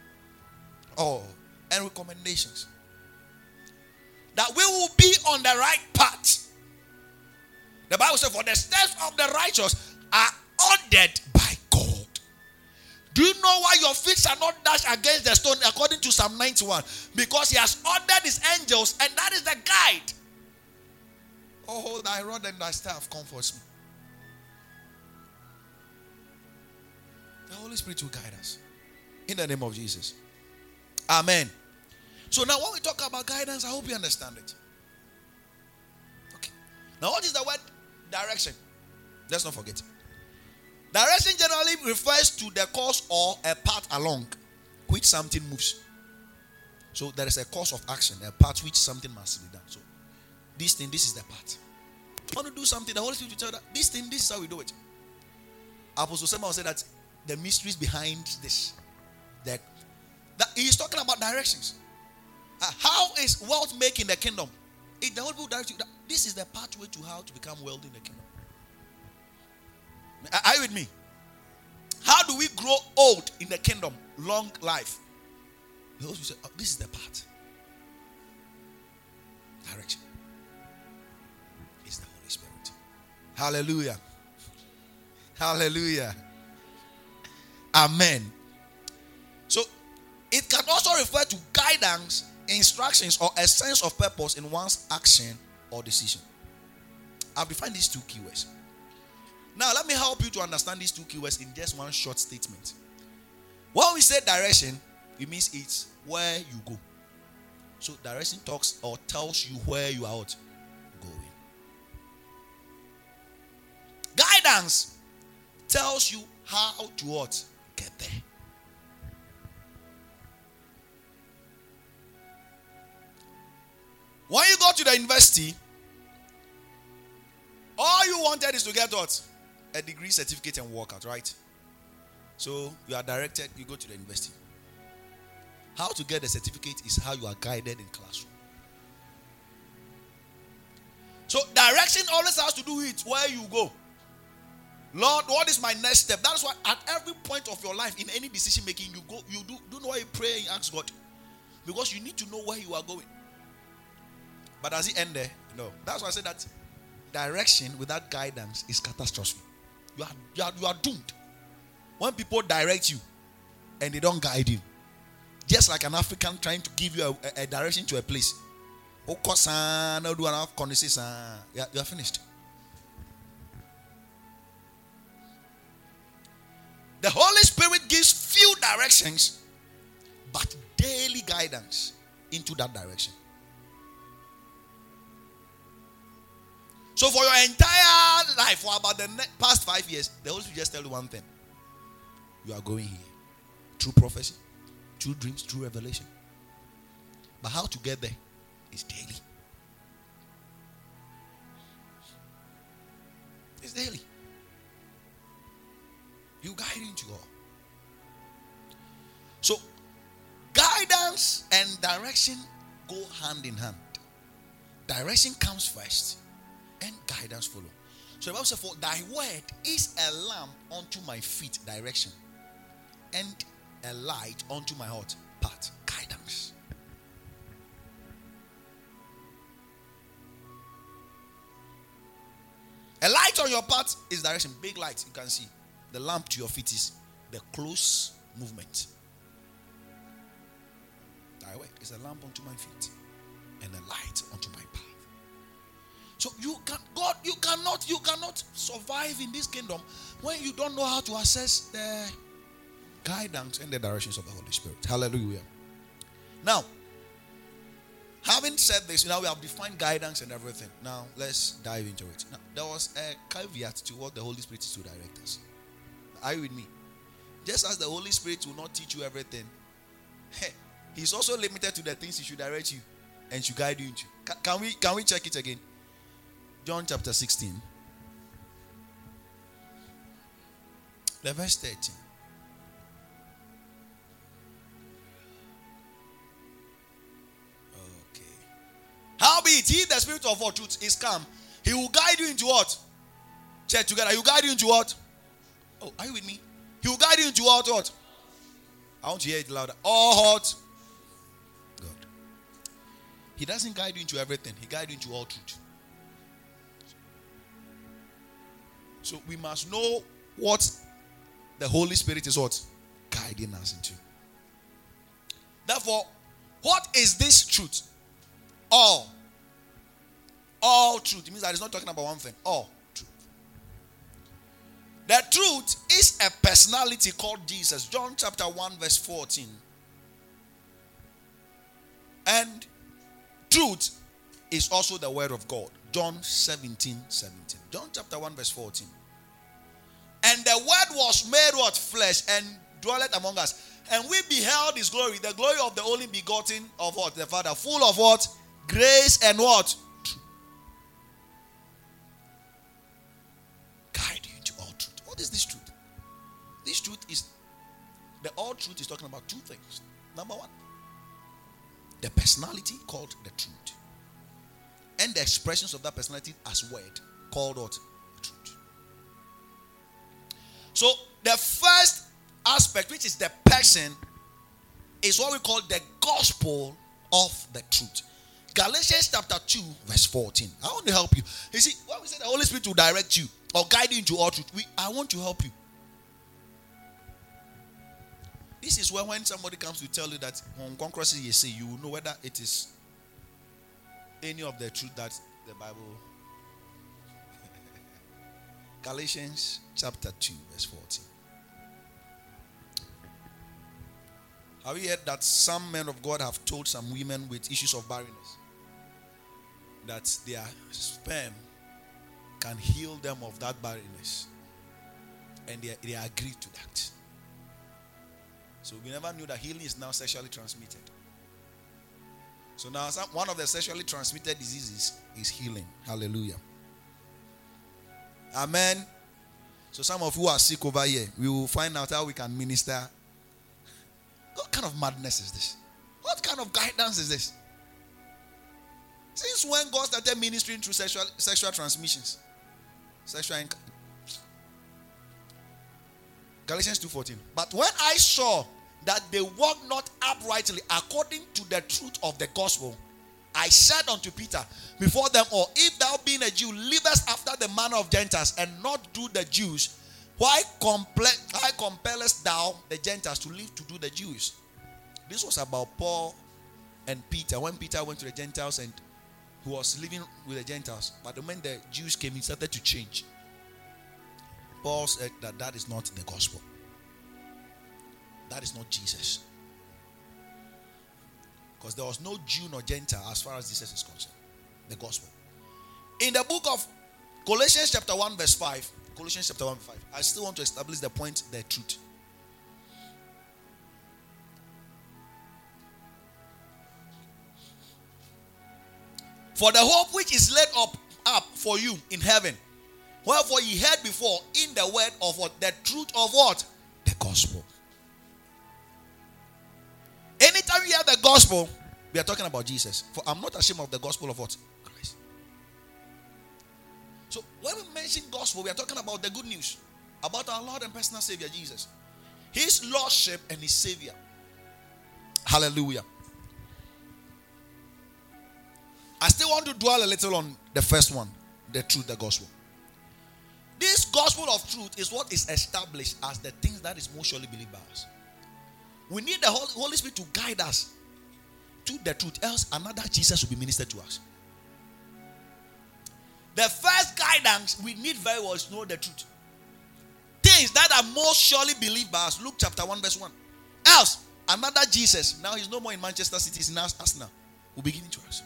[SPEAKER 2] and recommendations, that we will be on the right path. The Bible says, for the steps of the righteous are ordered by God. Do you know why your feet shall not dash against the stone, according to Psalm 91? Because he has ordered his angels, and that is the guide. Oh, thy rod and thy staff comforts me. The Holy Spirit will guide us. In the name of Jesus. Amen. So now when we talk about guidance, I hope you understand it. Okay. Now what is the word direction? Let's not forget. Direction generally refers to the course or a path along which something moves. So there is a course of action, a path which something must be done. So this is the path. You want to do something, the Holy Spirit will tell you that this is how we do it. Apostle Samuel said that the mysteries behind this. That he's talking about directions. How is wealth made in the kingdom? If the Holy Spirit directs you, this is the pathway to how to become wealthy in the kingdom. Are you with me? How do we grow old in the kingdom? Long life. The Holy Spirit said, this is the path. Direction. It's the Holy Spirit. Hallelujah. Hallelujah. Amen. So, it can also refer to guidance, instructions, or a sense of purpose in one's action or decision. I've defined these two keywords. Now, let me help you to understand these two keywords in just one short statement. When we say direction, it means it's where you go. So, direction talks or tells you where you are going. Guidance tells you how to what? Get there. When you go to the university, all you wanted is to get what? A degree, certificate, and walk out, right? So you are directed, you go to the university. How to get the certificate is how you are guided in classroom. So direction always has to do with where you go. Lord, what is my next step? That's why at every point of your life, in any decision making, you do know why you pray and ask God. Because you need to know where you are going. But does it end there? No. That's why I said that direction without guidance is catastrophic. You are doomed. When people direct you and they don't guide you, just like an African trying to give you a direction to a place, you are finished. The Holy Spirit gives few directions, but daily guidance into that direction. So for your entire life, for about the past 5 years, the Holy Spirit just tell you one thing. You are going here. Through prophecy, through dreams, through revelation. But how to get there is daily. It's daily. You guide into all. So, guidance and direction go hand in hand. Direction comes first. And guidance follow. So the Bible says, for thy word is a lamp unto my feet, direction, and a light unto my heart, path, guidance. A light on your path is direction. Big light, you can see. The lamp to your feet is the close movement. Thy word is a lamp unto my feet, and a light unto my path. So you cannot survive in this kingdom when you don't know how to assess the guidance and the directions of the Holy Spirit. Hallelujah. Now, having said this, now we have defined guidance and everything. Now let's dive into it. Now, there was a caveat to what the Holy Spirit is to direct us. Are you with me? Just as the Holy Spirit will not teach you everything, He's also limited to the things He should direct you and should guide you into. Can we check it again? John chapter 16. The verse 13. Howbeit, he, the Spirit of all truth, is come. He will guide you into what? Check together. He will guide you into what? Oh, are you with me? He will guide you into what? I want to hear it louder. All hot. God. He doesn't guide you into everything. He guides you into all truth. So we must know what the Holy Spirit is what? Guiding us into. Therefore, what is this truth? All truth. It means that it's not talking about one thing. All truth. The truth is a personality called Jesus. John chapter 1 verse 14. And truth is also the word of God. John 17:17. John chapter 1 verse 14. And the word was made what? Flesh, and dwelleth among us. And we beheld his glory, the glory of the only begotten of what? The Father, full of what? Grace and what? Truth. Guide you into all truth. What is this truth? This truth is, the all truth is talking about two things. Number one, the personality called the truth. And the expressions of that personality as word called what? The truth. So the first aspect, which is the person, is what we call the gospel of the truth. Galatians chapter 2 verse 14. I want to help you. You see, when we say the Holy Spirit will direct you or guide you into all truth, I want to help you. This is when somebody comes to tell you that on conquest you say, you will know whether it is any of the truth that the Bible. Galatians chapter 2 verse 14. Have you heard that some men of God have told some women with issues of barrenness that their sperm can heal them of that barrenness? And they agreed to that. So we never knew that healing is now sexually transmitted. So now one of the sexually transmitted diseases is healing. Hallelujah. Amen. So some of you are sick over here. We will find out how we can minister. What kind of madness is this? What kind of guidance is this? Since when God started ministering through sexual transmissions? Galatians 2:14. But when I saw that they walk not uprightly according to the truth of the gospel, I said unto Peter before them all, if thou being a Jew livest after the manner of Gentiles and not do the Jews, why compellest thou the Gentiles to live to do the Jews? This was about Paul and Peter. When Peter went to the Gentiles and he was living with the Gentiles, but when the Jews came, he started to change. Paul said that is not the gospel. That is not Jesus. Because there was no Jew nor Gentile as far as Jesus is concerned. The gospel. In the book of Colossians chapter 1 verse 5, Colossians chapter 1 verse 5, I still want to establish the point, the truth. For the hope which is laid up for you in heaven, wherefore ye heard before in the word of what? The truth of what? The gospel. Anytime you hear the gospel, we are talking about Jesus. For I'm not ashamed of the gospel of what? Christ. So when we mention gospel, we are talking about the good news about our Lord and personal Savior Jesus, His Lordship and His Savior. Hallelujah. I still want to dwell a little on the first one, the truth, the gospel. This gospel of truth is what is established as the things that is most surely believed by us. We need the Holy Spirit to guide us to the truth, else another Jesus will be ministered to us. The first guidance we need very well is to know the truth. Things that are most surely believed by us. Luke chapter 1 verse 1. Else, another Jesus, now he's no more in Manchester City, he's in us now, will be given to us.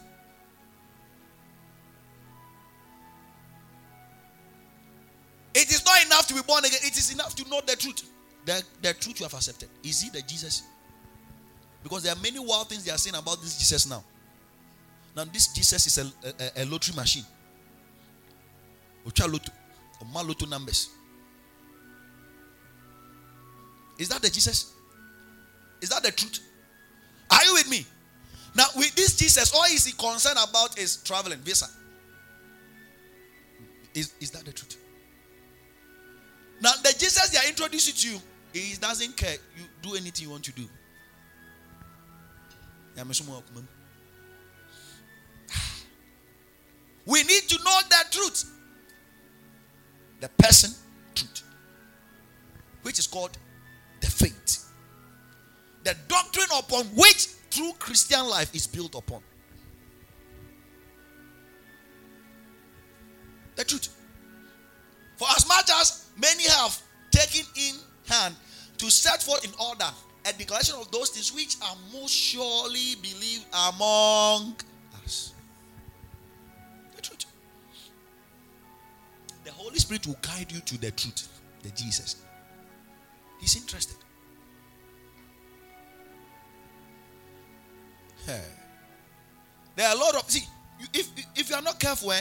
[SPEAKER 2] It is not enough to be born again. It is enough to know the truth. The truth you have accepted. Is he the Jesus? Because there are many wild things they are saying about this Jesus now. Now this Jesus is a lottery machine. Lotto numbers. Is that the Jesus? Is that the truth? Are you with me? Now, with this Jesus, all is he concerned about is traveling, visa. Is that the truth? Now, the Jesus they are introducing to you, he doesn't care. You do anything you want to do. We need to know the truth. The person truth. Which is called the faith. The doctrine upon which true Christian life is built upon. The truth. For as much as many have taken in hand to set forth in order a declaration of those things which are most surely believed among us. The truth. The Holy Spirit will guide you to the truth, the Jesus. He's interested. There are a lot of, see, if you are not careful,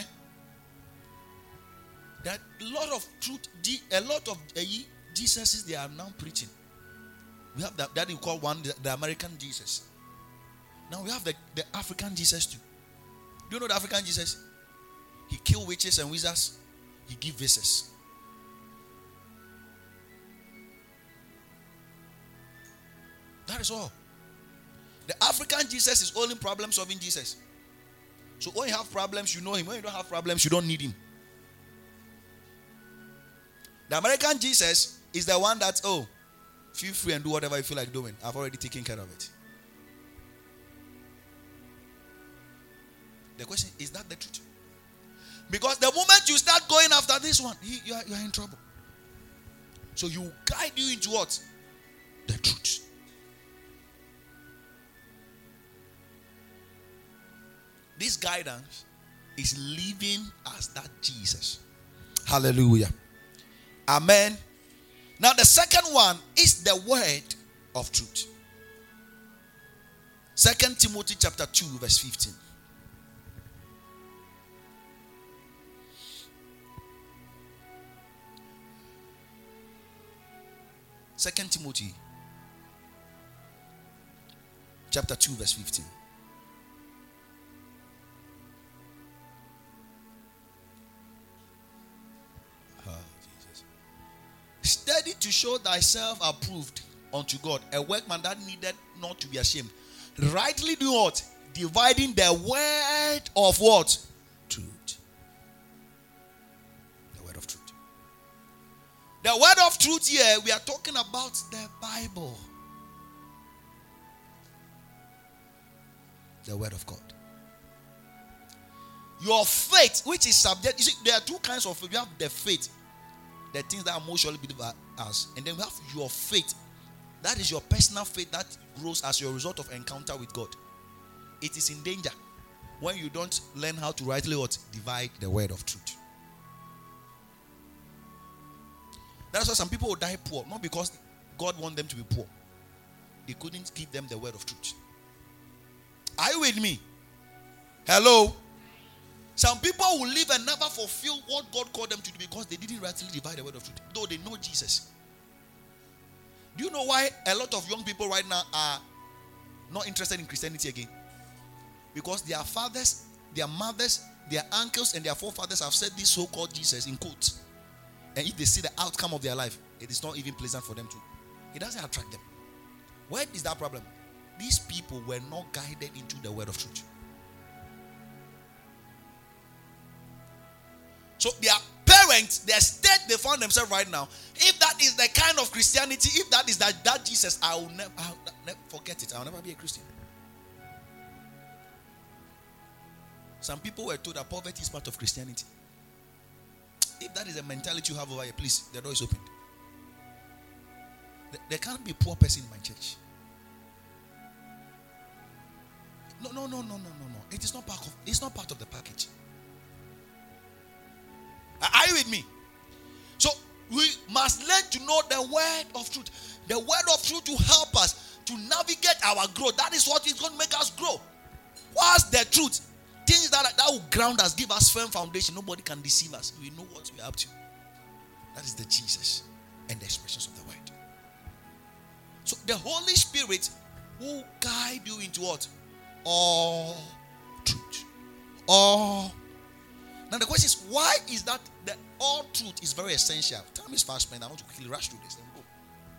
[SPEAKER 2] there are a lot of truth, a lot of Jesuses they are now preaching. We have that we call one the American Jesus. Now we have the African Jesus too. Do you know the African Jesus? He killed witches and wizards. He give visas. That is all. The African Jesus is only problem solving Jesus. So when you have problems, you know him. When you don't have problems, you don't need him. The American Jesus is the one that, feel free and do whatever you feel like doing. I've already taken care of it. The question is that the truth? Because the moment you start going after this one, you are in trouble. So you will guide you into what? The truth. This guidance is living as that Jesus. Hallelujah. Amen. Now the second one is the word of truth. 2 Timothy chapter 2 verse 15. Second Timothy chapter 2 verse 15. Study to show thyself approved unto God, a workman that needed not to be ashamed, rightly do what? Dividing the word of what? Truth. The word of truth. The word of truth here, we are talking about the Bible. The word of God. Your faith, which is subject, you see, there are two kinds of faith. You have the faith, the things that are most surely believed as, and then we have your faith. That is your personal faith that grows as a result of encounter with God. It is in danger when you don't learn how to rightly divide the word of truth. That's why some people will die poor, not because God wants them to be poor. He couldn't give them the word of truth. Are you with me? Hello? Some people will live and never fulfill what God called them to do because they didn't rightly divide the word of truth, though they know Jesus. Do you know why a lot of young people right now are not interested in Christianity again? Because their fathers, their mothers, their uncles, and their forefathers have said this so-called Jesus in quotes. And if they see the outcome of their life, it is not even pleasant for them to. It doesn't attract them. Where is that problem? These people were not guided into the word of truth. So their parents, their state they found themselves right now, if that is the kind of Christianity, if that is that Jesus, I will never forget it. I will never be a Christian. Some people were told that poverty is part of Christianity. If that is a mentality you have over here, please, the door is opened. There can't be a poor person in my church. No. It is not part of. It's not part of the package. Are you with me? So we must learn to know the word of truth. The word of truth to help us to navigate our growth. That is what is going to make us grow. What's the truth? Things that will ground us, give us firm foundation. Nobody can deceive us. We know what we are up to. That is the Jesus and the expressions of the word. So the Holy Spirit will guide you into what? all truth. All. Now the question is, why is that the all truth is very essential? Time is fast spent. I want to quickly rush through this. Let me go.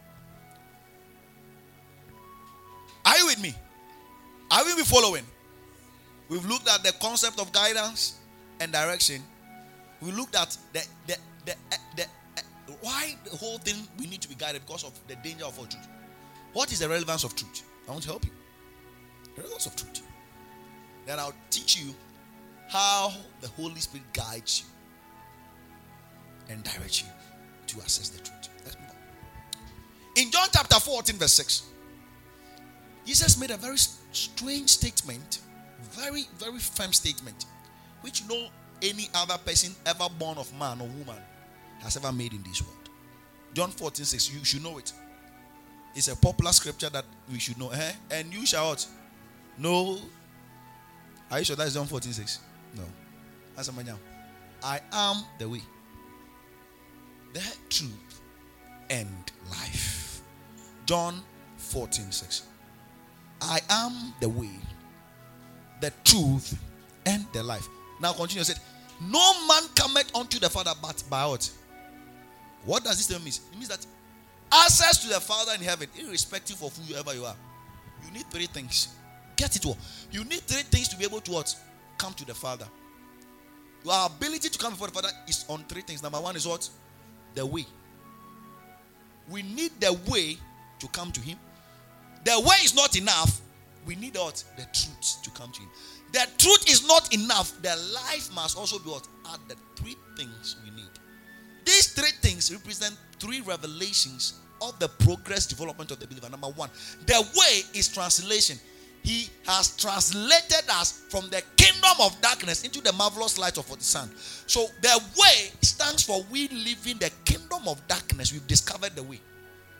[SPEAKER 2] Are you with me? Are we following? We've looked at the concept of guidance and direction. We looked at the why the whole thing we need to be guided because of the danger of all truth. What is the relevance of truth? I want to help you. The relevance of truth. Then I'll teach you how the Holy Spirit guides you and directs you to access the truth. Let's move on. In John chapter 14 verse 6, Jesus made a very strange statement, very, very firm statement, which no any other person ever born of man or woman has ever made in this world. John 14:6, you should know it. It's a popular scripture that we should know. And you shall what? No. Are you sure that is John 14:6? No. That's a man. I am the way, the truth, and life. John 14:6. I am the way, the truth, and the life. Now continue. Said, no man cometh unto the Father but by what? What does this mean? It means that access to the Father in heaven, irrespective of whoever you are, you need three things. Get it all. You need three things to be able to what? Come to the Father. Your ability to come before the Father is on three things. Number one is what? The way. We need the way to come to Him. The way is not enough. We need what? The truth to come to Him. The truth is not enough. The life must also be what? Are the three things we need. These three things represent three revelations of the progress development of the believer. Number one, the way is translation. He has translated us from the kingdom of darkness into the marvelous light of the Son. So the way stands for we live in the kingdom of darkness. We've discovered the way.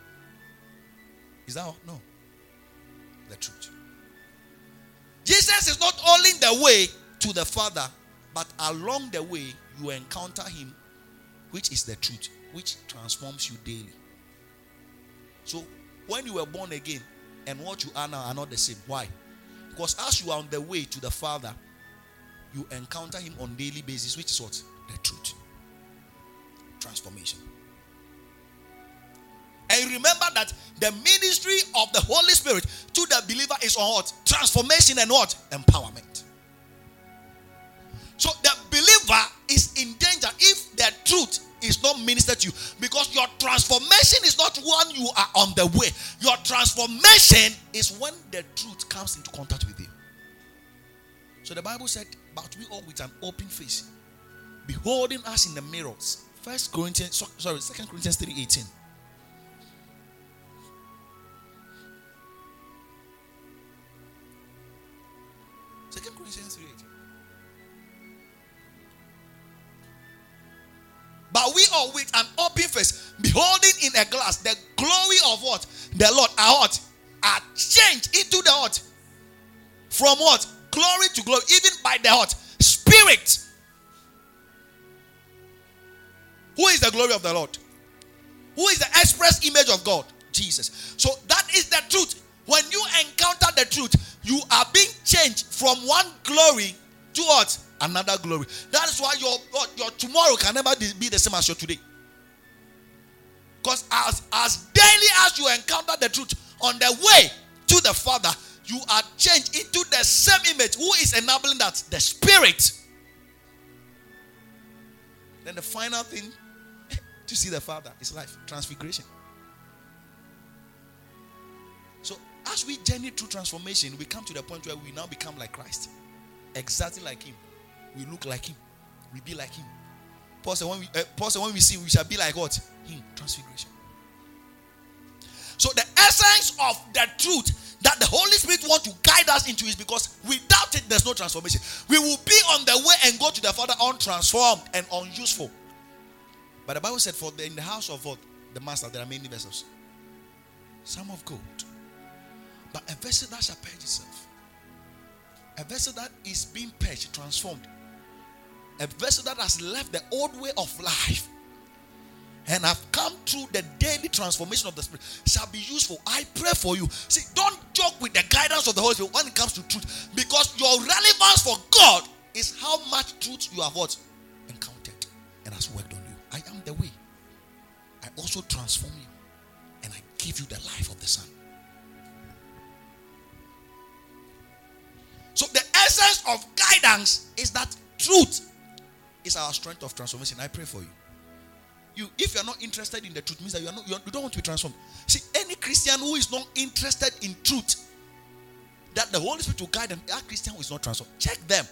[SPEAKER 2] Is that all? No. The truth. Jesus is not only the way to the Father, but along the way you encounter Him, which is the truth, which transforms you daily. So when you were born again and what you are now are not the same. Why? Because as you are on the way to the Father, you encounter Him on a daily basis, which is what? The truth. Transformation. And remember that the ministry of the Holy Spirit to the believer is on what? Transformation and what? Empowerment. So the believer is in danger if the truth is not ministered to you, because your transformation is not when you are on the way. Your transformation is when the truth comes into contact with you. So the Bible said, but we all with an open face, beholding us in the mirrors. 2 Corinthians 3:18. 2 Corinthians 3:18. But we all with an open face, beholding in a glass the glory of what? The Lord, are what? Are changed into the what? From what? Glory to glory, even by the what? Spirit. Who is the glory of the Lord? Who is the express image of God? Jesus. So that is the truth. When you encounter the truth, you are being changed from one glory to what? Another glory. That is why your tomorrow can never be the same as your today. Because as daily as you encounter the truth on the way to the Father, you are changed into the same image. Who is enabling that? The Spirit. Then the final thing to see the Father is life, transfiguration. So as we journey through transformation, we come to the point where we now become like Christ. Exactly like Him. We look like Him. We be like Him. Paul said when we see Him, we shall be like what? Him. Transfiguration. So the essence of the truth that the Holy Spirit wants to guide us into is because without it, there's no transformation. We will be on the way and go to the Father untransformed and unuseful. But the Bible said, in the house of the Master, there are many vessels. Some of gold. But a vessel that shall purge itself. A vessel that is being purged, transformed. A vessel that has left the old way of life and have come through the daily transformation of the Spirit shall be useful. I pray for you. See, don't joke with the guidance of the Holy Spirit when it comes to truth, because your relevance for God is how much truth you have what? Encountered and has worked on you. I am the way. I also transform you, and I give you the life of the Son. So the essence of guidance is that truth is our strength of transformation. I pray for you. If you are not interested in the truth, means that you don't want to be transformed. See, any Christian who is not interested in truth, that the Holy Spirit will guide them, that Christian who is not transformed. Check them.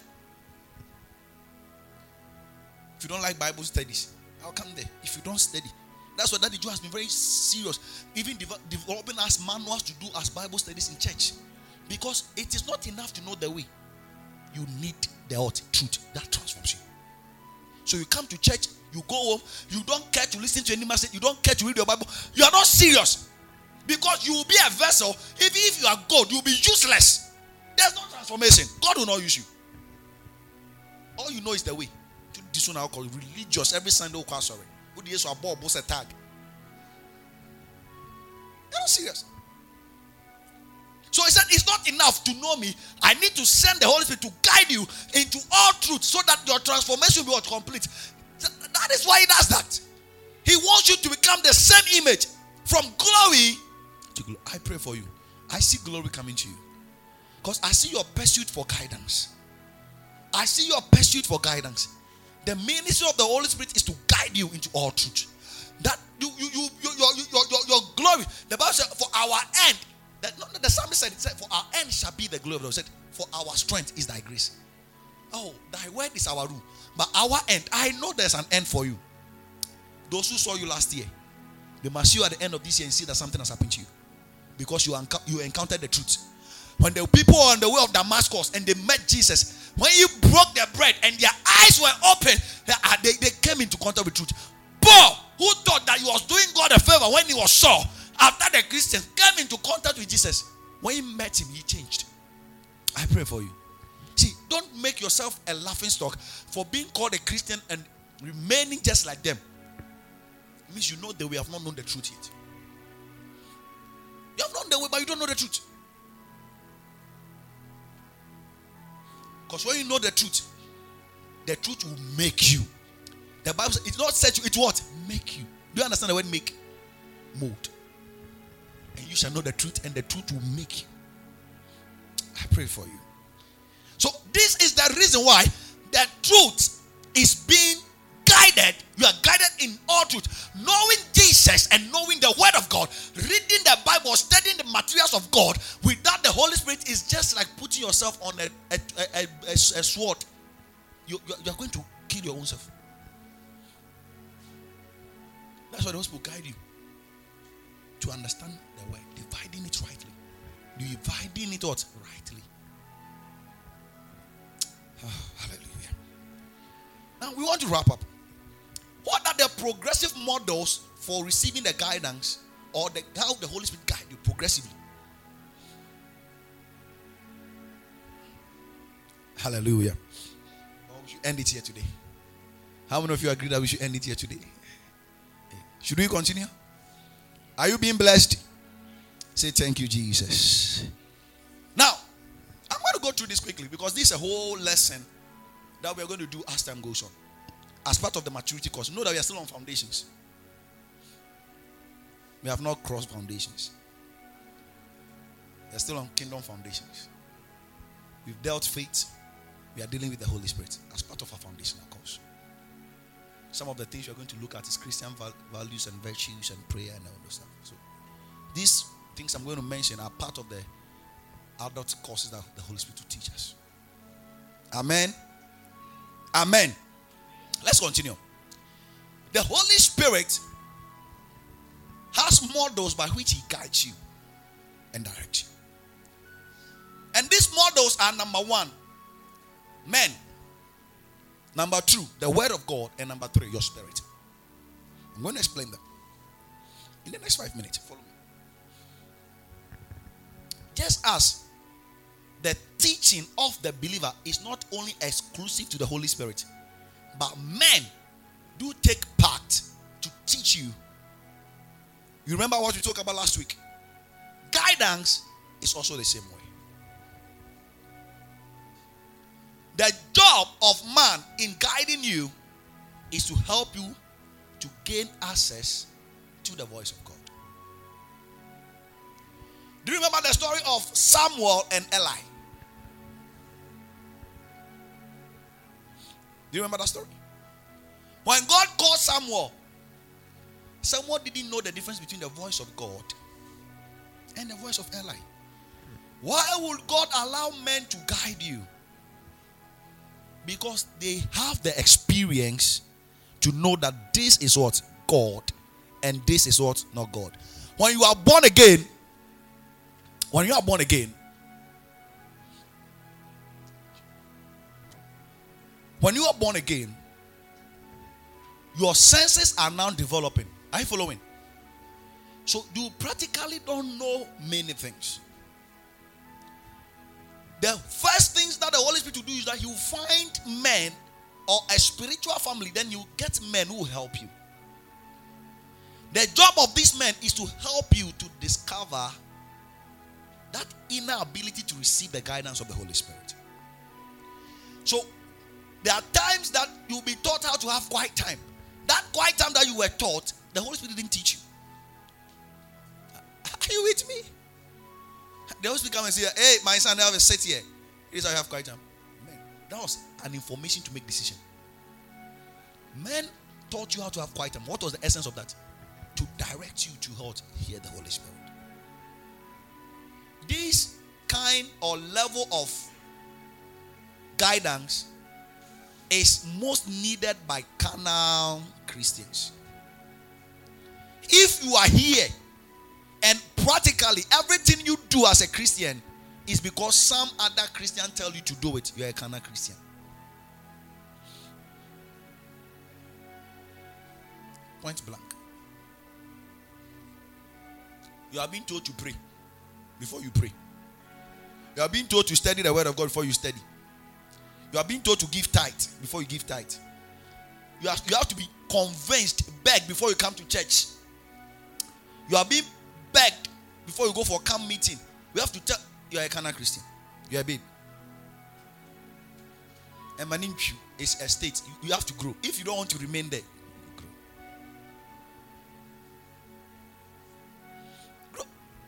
[SPEAKER 2] If you don't like Bible studies, how come there? If you don't study, that's why Daddy Joe has been very serious, even developing us manuals to do as Bible studies in church. Because it is not enough to know the way. You need the truth that transforms you. So you come to church, you go home, you don't care to listen to any message, you don't care to read your Bible. You are not serious. Because you will be a vessel. If you are God, you will be useless. There's no transformation. God will not use you. All you know is the way. This one I'll call religious. Every Sunday, sorry. Who the years are bought, boss a tag. You're not serious. So he said, it's not enough to know me. I need to send the Holy Spirit to guide you into all truth so that your transformation will be complete. That is why he does that. He wants you to become the same image from glory to glory. I pray for you. I see glory coming to you. Because I see your pursuit for guidance. I see your pursuit for guidance. The ministry of the Holy Spirit is to guide you into all truth. That your glory. The Bible said, for our end. The psalmist said, for our end shall be the glory of the Lord. He said, for our strength is thy grace. Oh, thy word is our rule. But our end, I know there's an end for you. Those who saw you last year, they must see you at the end of this year and see that something has happened to you. Because you encountered the truth. When the people were on the way of Damascus and they met Jesus, when he broke their bread and their eyes were open, they came into contact with truth. Paul, who thought that he was doing God a favor when he was Saul, after the Christians came into contact with Jesus, when he met him, he changed. I pray for you. See, don't make yourself a laughing stock for being called a Christian and remaining just like them. It means you know that we have not known the truth yet. You have known the way, but you don't know the truth. Because when you know the truth will make you. The Bible says, it's not set you, it's what? Make you. Do you understand the word make? Mold. And you shall know the truth, and the truth will make you. I pray for you. So this is the reason why the truth is being guided. You are guided in all truth. Knowing Jesus and knowing the word of God, reading the Bible, studying the materials of God without the Holy Spirit is just like putting yourself on a sword. You are going to kill your own self. That's why the Holy Spirit will guide you to understand the word, dividing it rightly. Dividing it what? Rightly. Oh, hallelujah. Now we want to wrap up. What are the progressive models for receiving the guidance, or how the Holy Spirit guide you progressively? Hallelujah. Well, we should end it here today. How many of you agree that we should end it here today? Should we continue? Are you being blessed? Say thank you, Jesus. Now, I'm going to go through this quickly because this is a whole lesson that we're going to do as time goes on. As part of the maturity course. Know that we are still on foundations. We have not crossed foundations. We are still on kingdom foundations. We've dealt faith. We are dealing with the Holy Spirit as part of our foundational course. Some of the things we're going to look at is Christian values and virtues and prayer and all those stuff. So these things I'm going to mention are part of the adult courses that the Holy Spirit will teach us. Amen. Amen. Let's continue. The Holy Spirit has models by which he guides you and directs you. And these models are: number one, men. Number two, the word of God. And number three, your spirit. I'm going to explain them in the next 5 minutes. Follow me. Just as the teaching of the believer is not only exclusive to the Holy Spirit, but men do take part to teach you. You remember what we talked about last week? Guidance is also the same way. The job of man in guiding you is to help you to gain access to the voice of God. Do you remember the story of Samuel and Eli? Do you remember that story? When God called Samuel, Samuel didn't know the difference between the voice of God and the voice of Eli. Why would God allow men to guide you? Because they have the experience to know that this is what God and this is what not God. When you are born again, your senses are now developing. Are you following? So you practically don't know many things. The first things that the Holy Spirit will do is that you find men or a spiritual family, then you get men who will help you. The job of these men is to help you to discover that inner ability to receive the guidance of the Holy Spirit. So there are times that you'll be taught how to have quiet time. That quiet time that you were taught, the Holy Spirit didn't teach you. Are you with me? The Holy Spirit come and say, hey, my son, I have a set here. Here's how you have quiet time. Man, that was an information to make decision. Men taught you how to have quiet time. What was the essence of that? To direct you to how to hear the Holy Spirit. This kind or level of guidance is most needed by carnal Christians. If you are here and practically everything you do as a Christian is because some other Christian tell you to do it, you are a carnal Christian. Point blank. You are being told to pray before you pray. You are being told to study the word of God before you study. You are being told to give tithe before you give tithe. You have to be convinced, begged before you come to church. You are being begged before you go for a camp meeting. We have to tell you are a carnal Christian. You are a babe. And maninchu is a state. You have to grow. If you don't want to remain there, grow.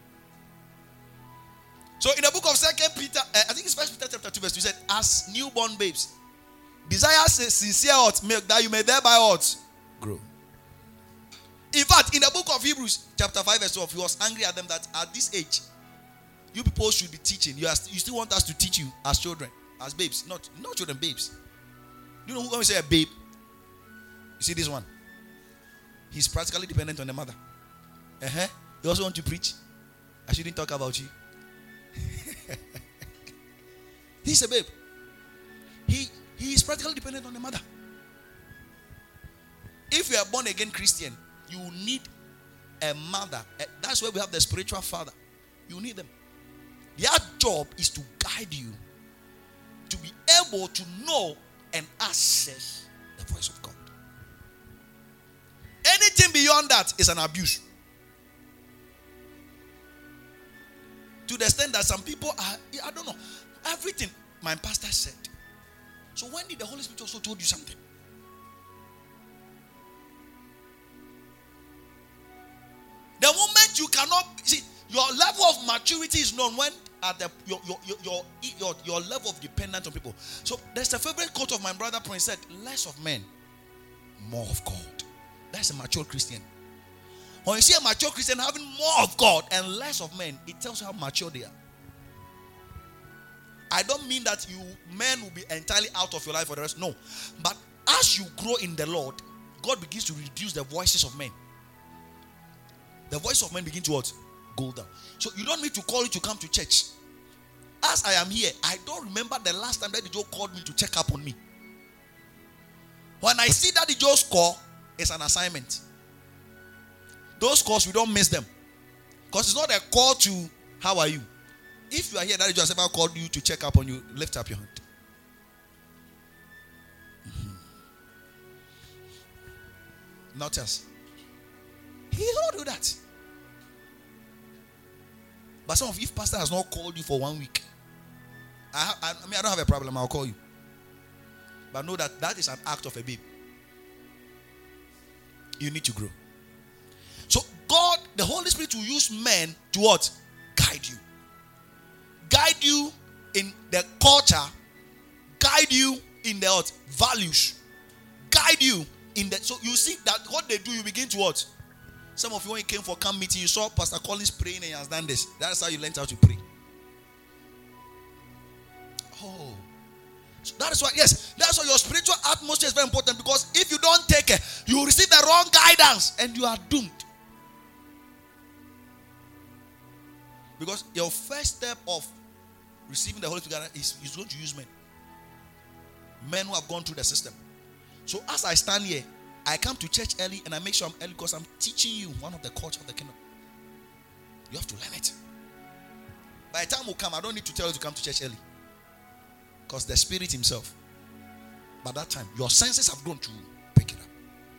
[SPEAKER 2] So in the book of 2 Peter, I think it's 1 Peter chapter 2 verse 2, said, as newborn babes, desire sincere milk that you may thereby what? Grow. In fact, in the book of Hebrews chapter 5 verse 12, he was angry at them that at this age, you people should be teaching. You still want us to teach you as children, as babes. Not children, babes. You know when we say a babe? You see this one? He's practically dependent on the mother. You also want to preach? I shouldn't talk about you. He's a babe. He is practically dependent on the mother. If you are born again Christian, you need a mother. That's where we have the spiritual father. You need them. Their job is to guide you to be able to know and access the voice of God. Anything beyond that is an abuse. To the extent that some people are, I don't know, everything my pastor said. So when did the Holy Spirit also told you something? The moment you cannot see, your level of maturity is known when at your level of dependence on people. So there's a favorite quote of my brother Prince said, less of men, more of God. That's a mature Christian. When you see a mature Christian having more of God and less of men, it tells you how mature they are. I don't mean that you men will be entirely out of your life for the rest. No. But as you grow in the Lord, God begins to reduce the voices of men. The voice of men begin to what? Go down. So you don't need to call you to come to church. As I am here, I don't remember the last time Daddy Joe called me to check up on me. When I see Daddy Joe's call, it's an assignment. Those calls, we don't miss them. Because it's not a call to, how are you? If you are here, Daddy Joe has ever called you to check up on you, lift up your hand. Not us. not do that. But some of you, if pastor has not called you for 1 week, I mean, I don't have a problem. I'll call you. But know that that is an act of a babe. You need to grow. So God, the Holy Spirit will use men to what? Guide you. Guide you in the culture. Guide you in the what? Values. Guide you in the... So you see that what they do, you begin to what? Some of you, when you came for camp meeting, you saw Pastor Collins praying and he has done this. That's how you learned how to pray. Oh. So that is why, yes, that's why your spiritual atmosphere is very important, because if you don't take it, you will receive the wrong guidance and you are doomed. Because your first step of receiving the Holy Spirit is going to use men. Men who have gone through the system. So as I stand here, I come to church early and I make sure I'm early because I'm teaching you one of the culture of the kingdom. You have to learn it. By the time will come, I don't need to tell you to come to church early. Because the Spirit himself, by that time, your senses have grown to pick it up.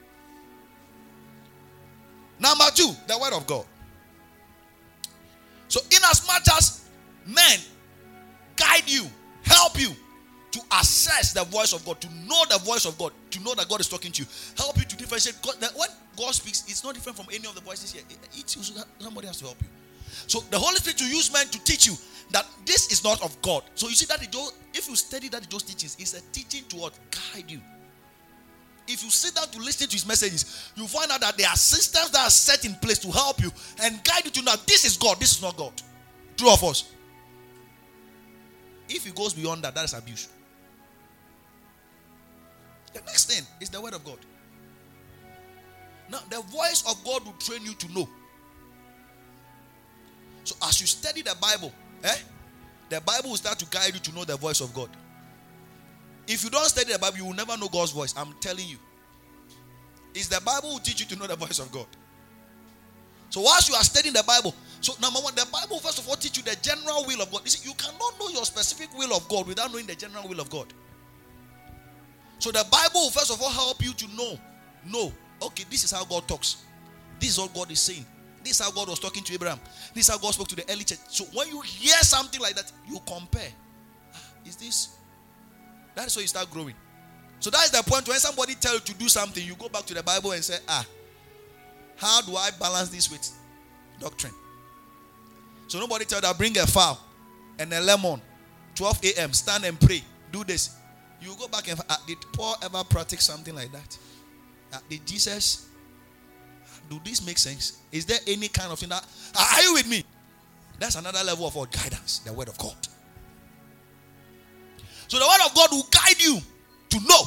[SPEAKER 2] Number 2, the word of God. So in as much as men guide you, help you to assess the voice of God, to know the voice of God, to know that God is talking to you, help you to differentiate. When God speaks, it's not different from any of the voices here. Somebody has to help you. So the Holy Spirit will use men to teach you that this is not of God. So you see that if you study that those teachings, it's a teaching to what? Guide you. If you sit down to listen to his messages, you find out that there are systems that are set in place to help you and guide you to know this is God, this is not God. True of us. If it goes beyond that, that is abuse. The next thing is the word of God. Now, the voice of God will train you to know. So as you study the Bible, the Bible will start to guide you to know the voice of God. If you don't study the Bible, you will never know God's voice. I'm telling you. It's the Bible will teach you to know the voice of God. So whilst you are studying the Bible, so number 1, the Bible first of all teach you the general will of God. You see, you cannot know your specific will of God without knowing the general will of God. So the Bible will first of all help you to know, okay, this is how God talks. This is what God is saying. This is how God was talking to Abraham. This is how God spoke to the early church. So when you hear something like that, you compare. Is this? That is where you start growing. So that is the point when somebody tells you to do something, you go back to the Bible and say, how do I balance this with doctrine? So nobody tells you that bring a fowl and a lemon, 12 a.m., stand and pray, do this. You go back and did Paul ever practice something like that? Did Jesus? Do this make sense? Is there any kind of thing that... Are you with me? That's another level of guidance, the word of God. So the word of God will guide you to know.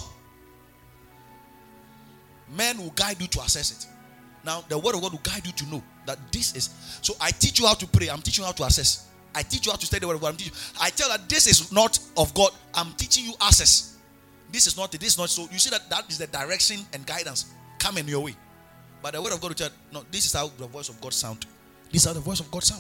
[SPEAKER 2] Men will guide you to assess it. Now, the word of God will guide you to know that this is... So I teach you how to pray. I'm teaching you how to assess. I teach you how to study the word of God. I tell that this is not of God. I'm teaching you access. This is not it. This is not. So you see that is the direction and guidance coming your way. But the word of God will tell you, no, this is how the voice of God sound. This is how the voice of God sound.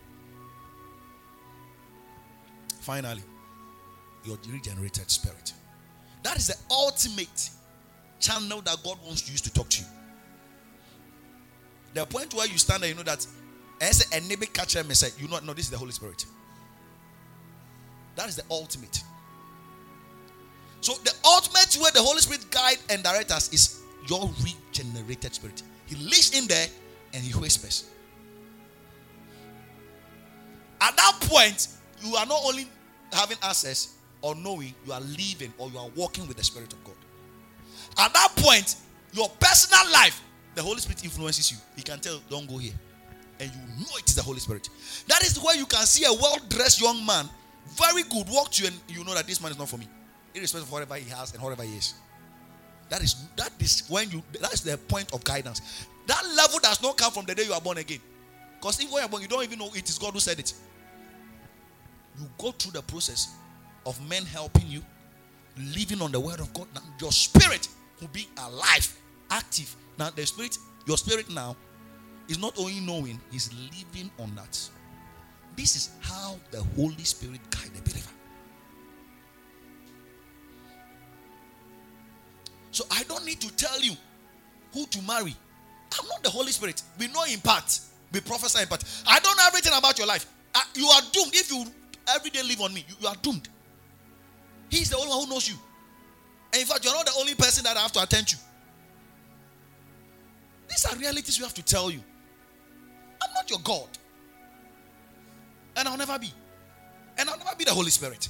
[SPEAKER 2] Finally, your regenerated spirit. That is the ultimate channel that God wants to use to talk to you. The point where you stand there, you know that as a neighbor catcher message, you know, no, this is the Holy Spirit. That is the ultimate. So the ultimate way the Holy Spirit guide and direct us is your regenerated spirit. He lives in there and he whispers. At that point, you are not only having access or knowing, you are living or you are walking with the Spirit of God. At that point, your personal life, the Holy Spirit influences you. He can tell, don't go here. And you know it is the Holy Spirit. That is where you can see a well-dressed young man, very good, walk to you and you know that this man is not for me. Irrespective of whatever he has and whatever he is. That is the point of guidance. That level does not come from the day you are born again. Because if when you are born, you don't even know it is God who said it. You go through the process of men helping you, living on the word of God. Now your spirit will be alive, active. Now your spirit now is not only knowing, he's living on that. This is how the Holy Spirit guides the believer. So I don't need to tell you who to marry. I'm not the Holy Spirit. We know in part. We prophesy in part. I don't know everything about your life. You are doomed. If you every day live on me, you are doomed. He's the only one who knows you. And in fact, you're not the only person that I have to attend to. These are realities we have to tell you. I'm not your God. And I'll never be. And I'll never be the Holy Spirit.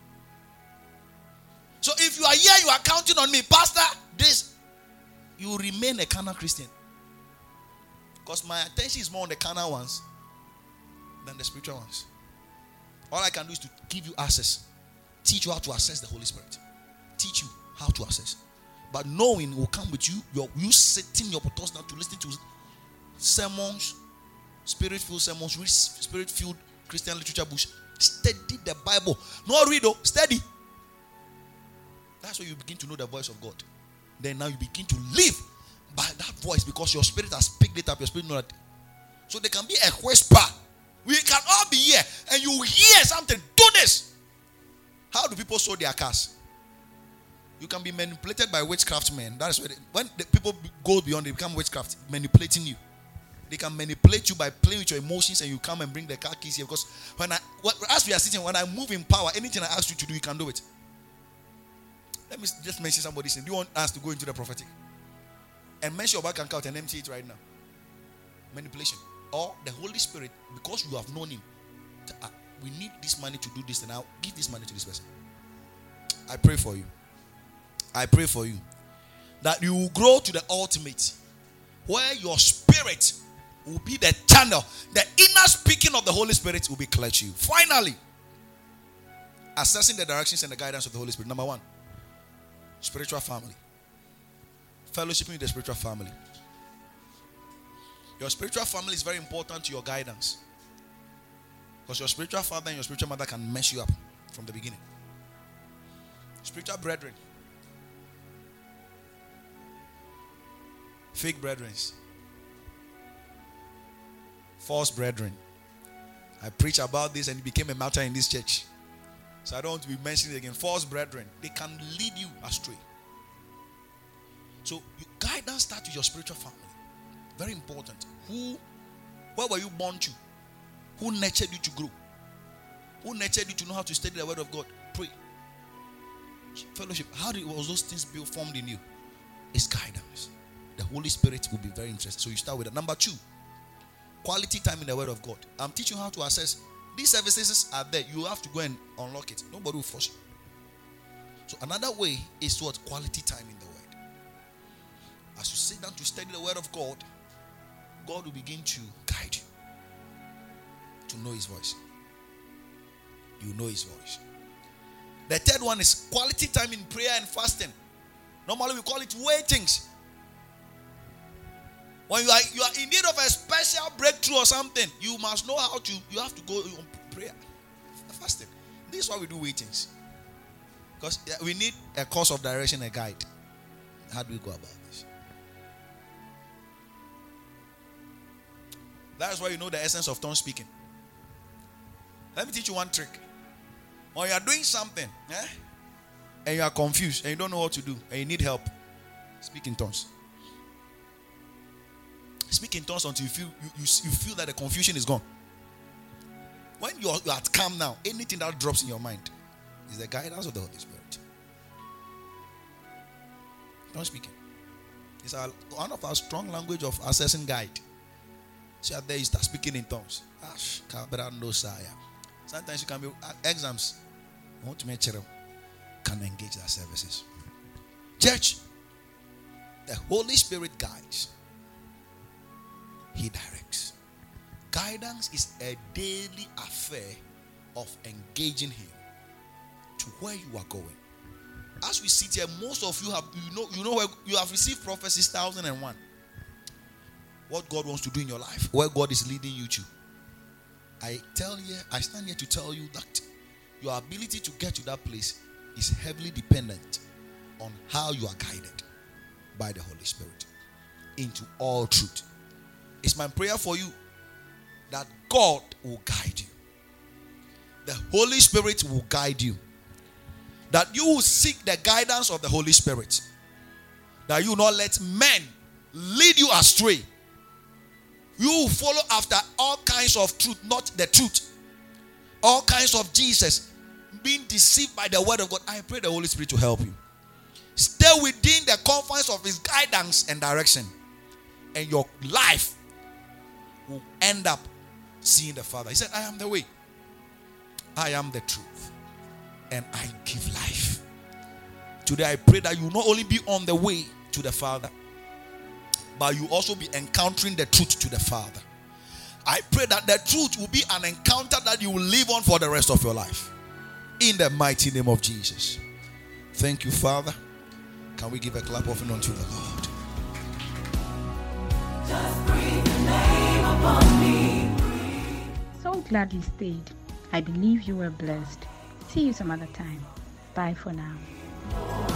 [SPEAKER 2] So if you are here, you are counting on me, Pastor, this, you will remain a carnal Christian. Because my attention is more on the carnal ones than the spiritual ones. All I can do is to give you access. Teach you how to access the Holy Spirit. Teach you how to access. But knowing will come with you. You setting your purpose now to listen to sermons, spirit-filled sermons, read spirit-filled Christian literature books. Study the Bible. Not read, study. That's where you begin to know the voice of God. Then now you begin to live by that voice because your spirit has picked it up. Your spirit knows that. So there can be a whisper. We can all be here and you hear something. Do this. How do people sow their cars? You can be manipulated by witchcraft men. That is when the people go beyond, they become witchcraft, manipulating you. They can manipulate you by playing with your emotions, and you come and bring the car keys here. Because as we are sitting, when I move in power, anything I ask you to do, you can do it. Let me just mention somebody's name. Do you want us to go into the prophetic? And mention your bank account and empty it right now. Manipulation. Or the Holy Spirit, because you have known him. We need this money to do this, and I'll give this money to this person. I pray for you. I pray for you that you will grow to the ultimate, where your spirit will be the channel. The inner speaking of the Holy Spirit will be clear to you. Finally, assessing the directions and the guidance of the Holy Spirit. Number one, spiritual family. Fellowshipping with the spiritual family. Your spiritual family is very important to your guidance. Because your spiritual father and your spiritual mother can mess you up from the beginning. Spiritual brethren. Fake brethren. False brethren. I preach about this and it became a matter in this church. So I don't want to be mentioning it again. False brethren. They can lead you astray. So guidance starts with your spiritual family. Very important. Where were you born to? Who nurtured you to grow? Who nurtured you to know how to study the word of God? Pray. Fellowship. How was those things formed in you? It's guidance. The Holy Spirit will be very interested. So you start with that. Number two, quality time in the word of God. I'm teaching you how to access. These services are there. You have to go and unlock it. Nobody will force you. So another way is towards quality time in the word. As you sit down to study the word of God, God will begin to guide you to know his voice. You know his voice. The third one is quality time in prayer and fasting. Normally we call it waitings. When you are in need of a special breakthrough or something, you must know you have to go on prayer, fasting. This is why we do waitings. Because we need a course of direction, a guide. How do we go about this? That is why you know the essence of tongue speaking. Let me teach you one trick. When you are doing something, and you are confused, and you don't know what to do, and you need help, speak in tongues. Speak in tongues until you feel that the confusion is gone. When you are at calm now, anything that drops in your mind is the guidance of the Holy Spirit. Tongue speaking. It's one of our strong language of accessing guide. So there you start speaking in tongues. Sometimes you can be exams. Want to make sure can engage that services. Church, the Holy Spirit guides. He directs. Guidance is a daily affair of engaging him to where you are going. As we sit here, most of you have where you have received prophecies 1001. What God wants to do in your life, where God is leading you to. I stand here to tell you that your ability to get to that place is heavily dependent on how you are guided by the Holy Spirit into all truth. It's my prayer for you that God will guide you. The Holy Spirit will guide you. That you will seek the guidance of the Holy Spirit. That you will not let men lead you astray You follow after all kinds of truth, not the truth. All kinds of Jesus, being deceived by the word of God. I pray the Holy Spirit to help you. Stay within the confines of his guidance and direction, and your life will end up seeing the Father. He said, I am the way, I am the truth, and I give life. Today I pray that you not only be on the way to the Father, but you also be encountering the truth to the Father. I pray that the truth will be an encounter that you will live on for the rest of your life. In the mighty name of Jesus. Thank you, Father. Can we give a clap offering unto the Lord?
[SPEAKER 1] Just breathe the name upon me. So glad you stayed. I believe you were blessed. See you some other time. Bye for now.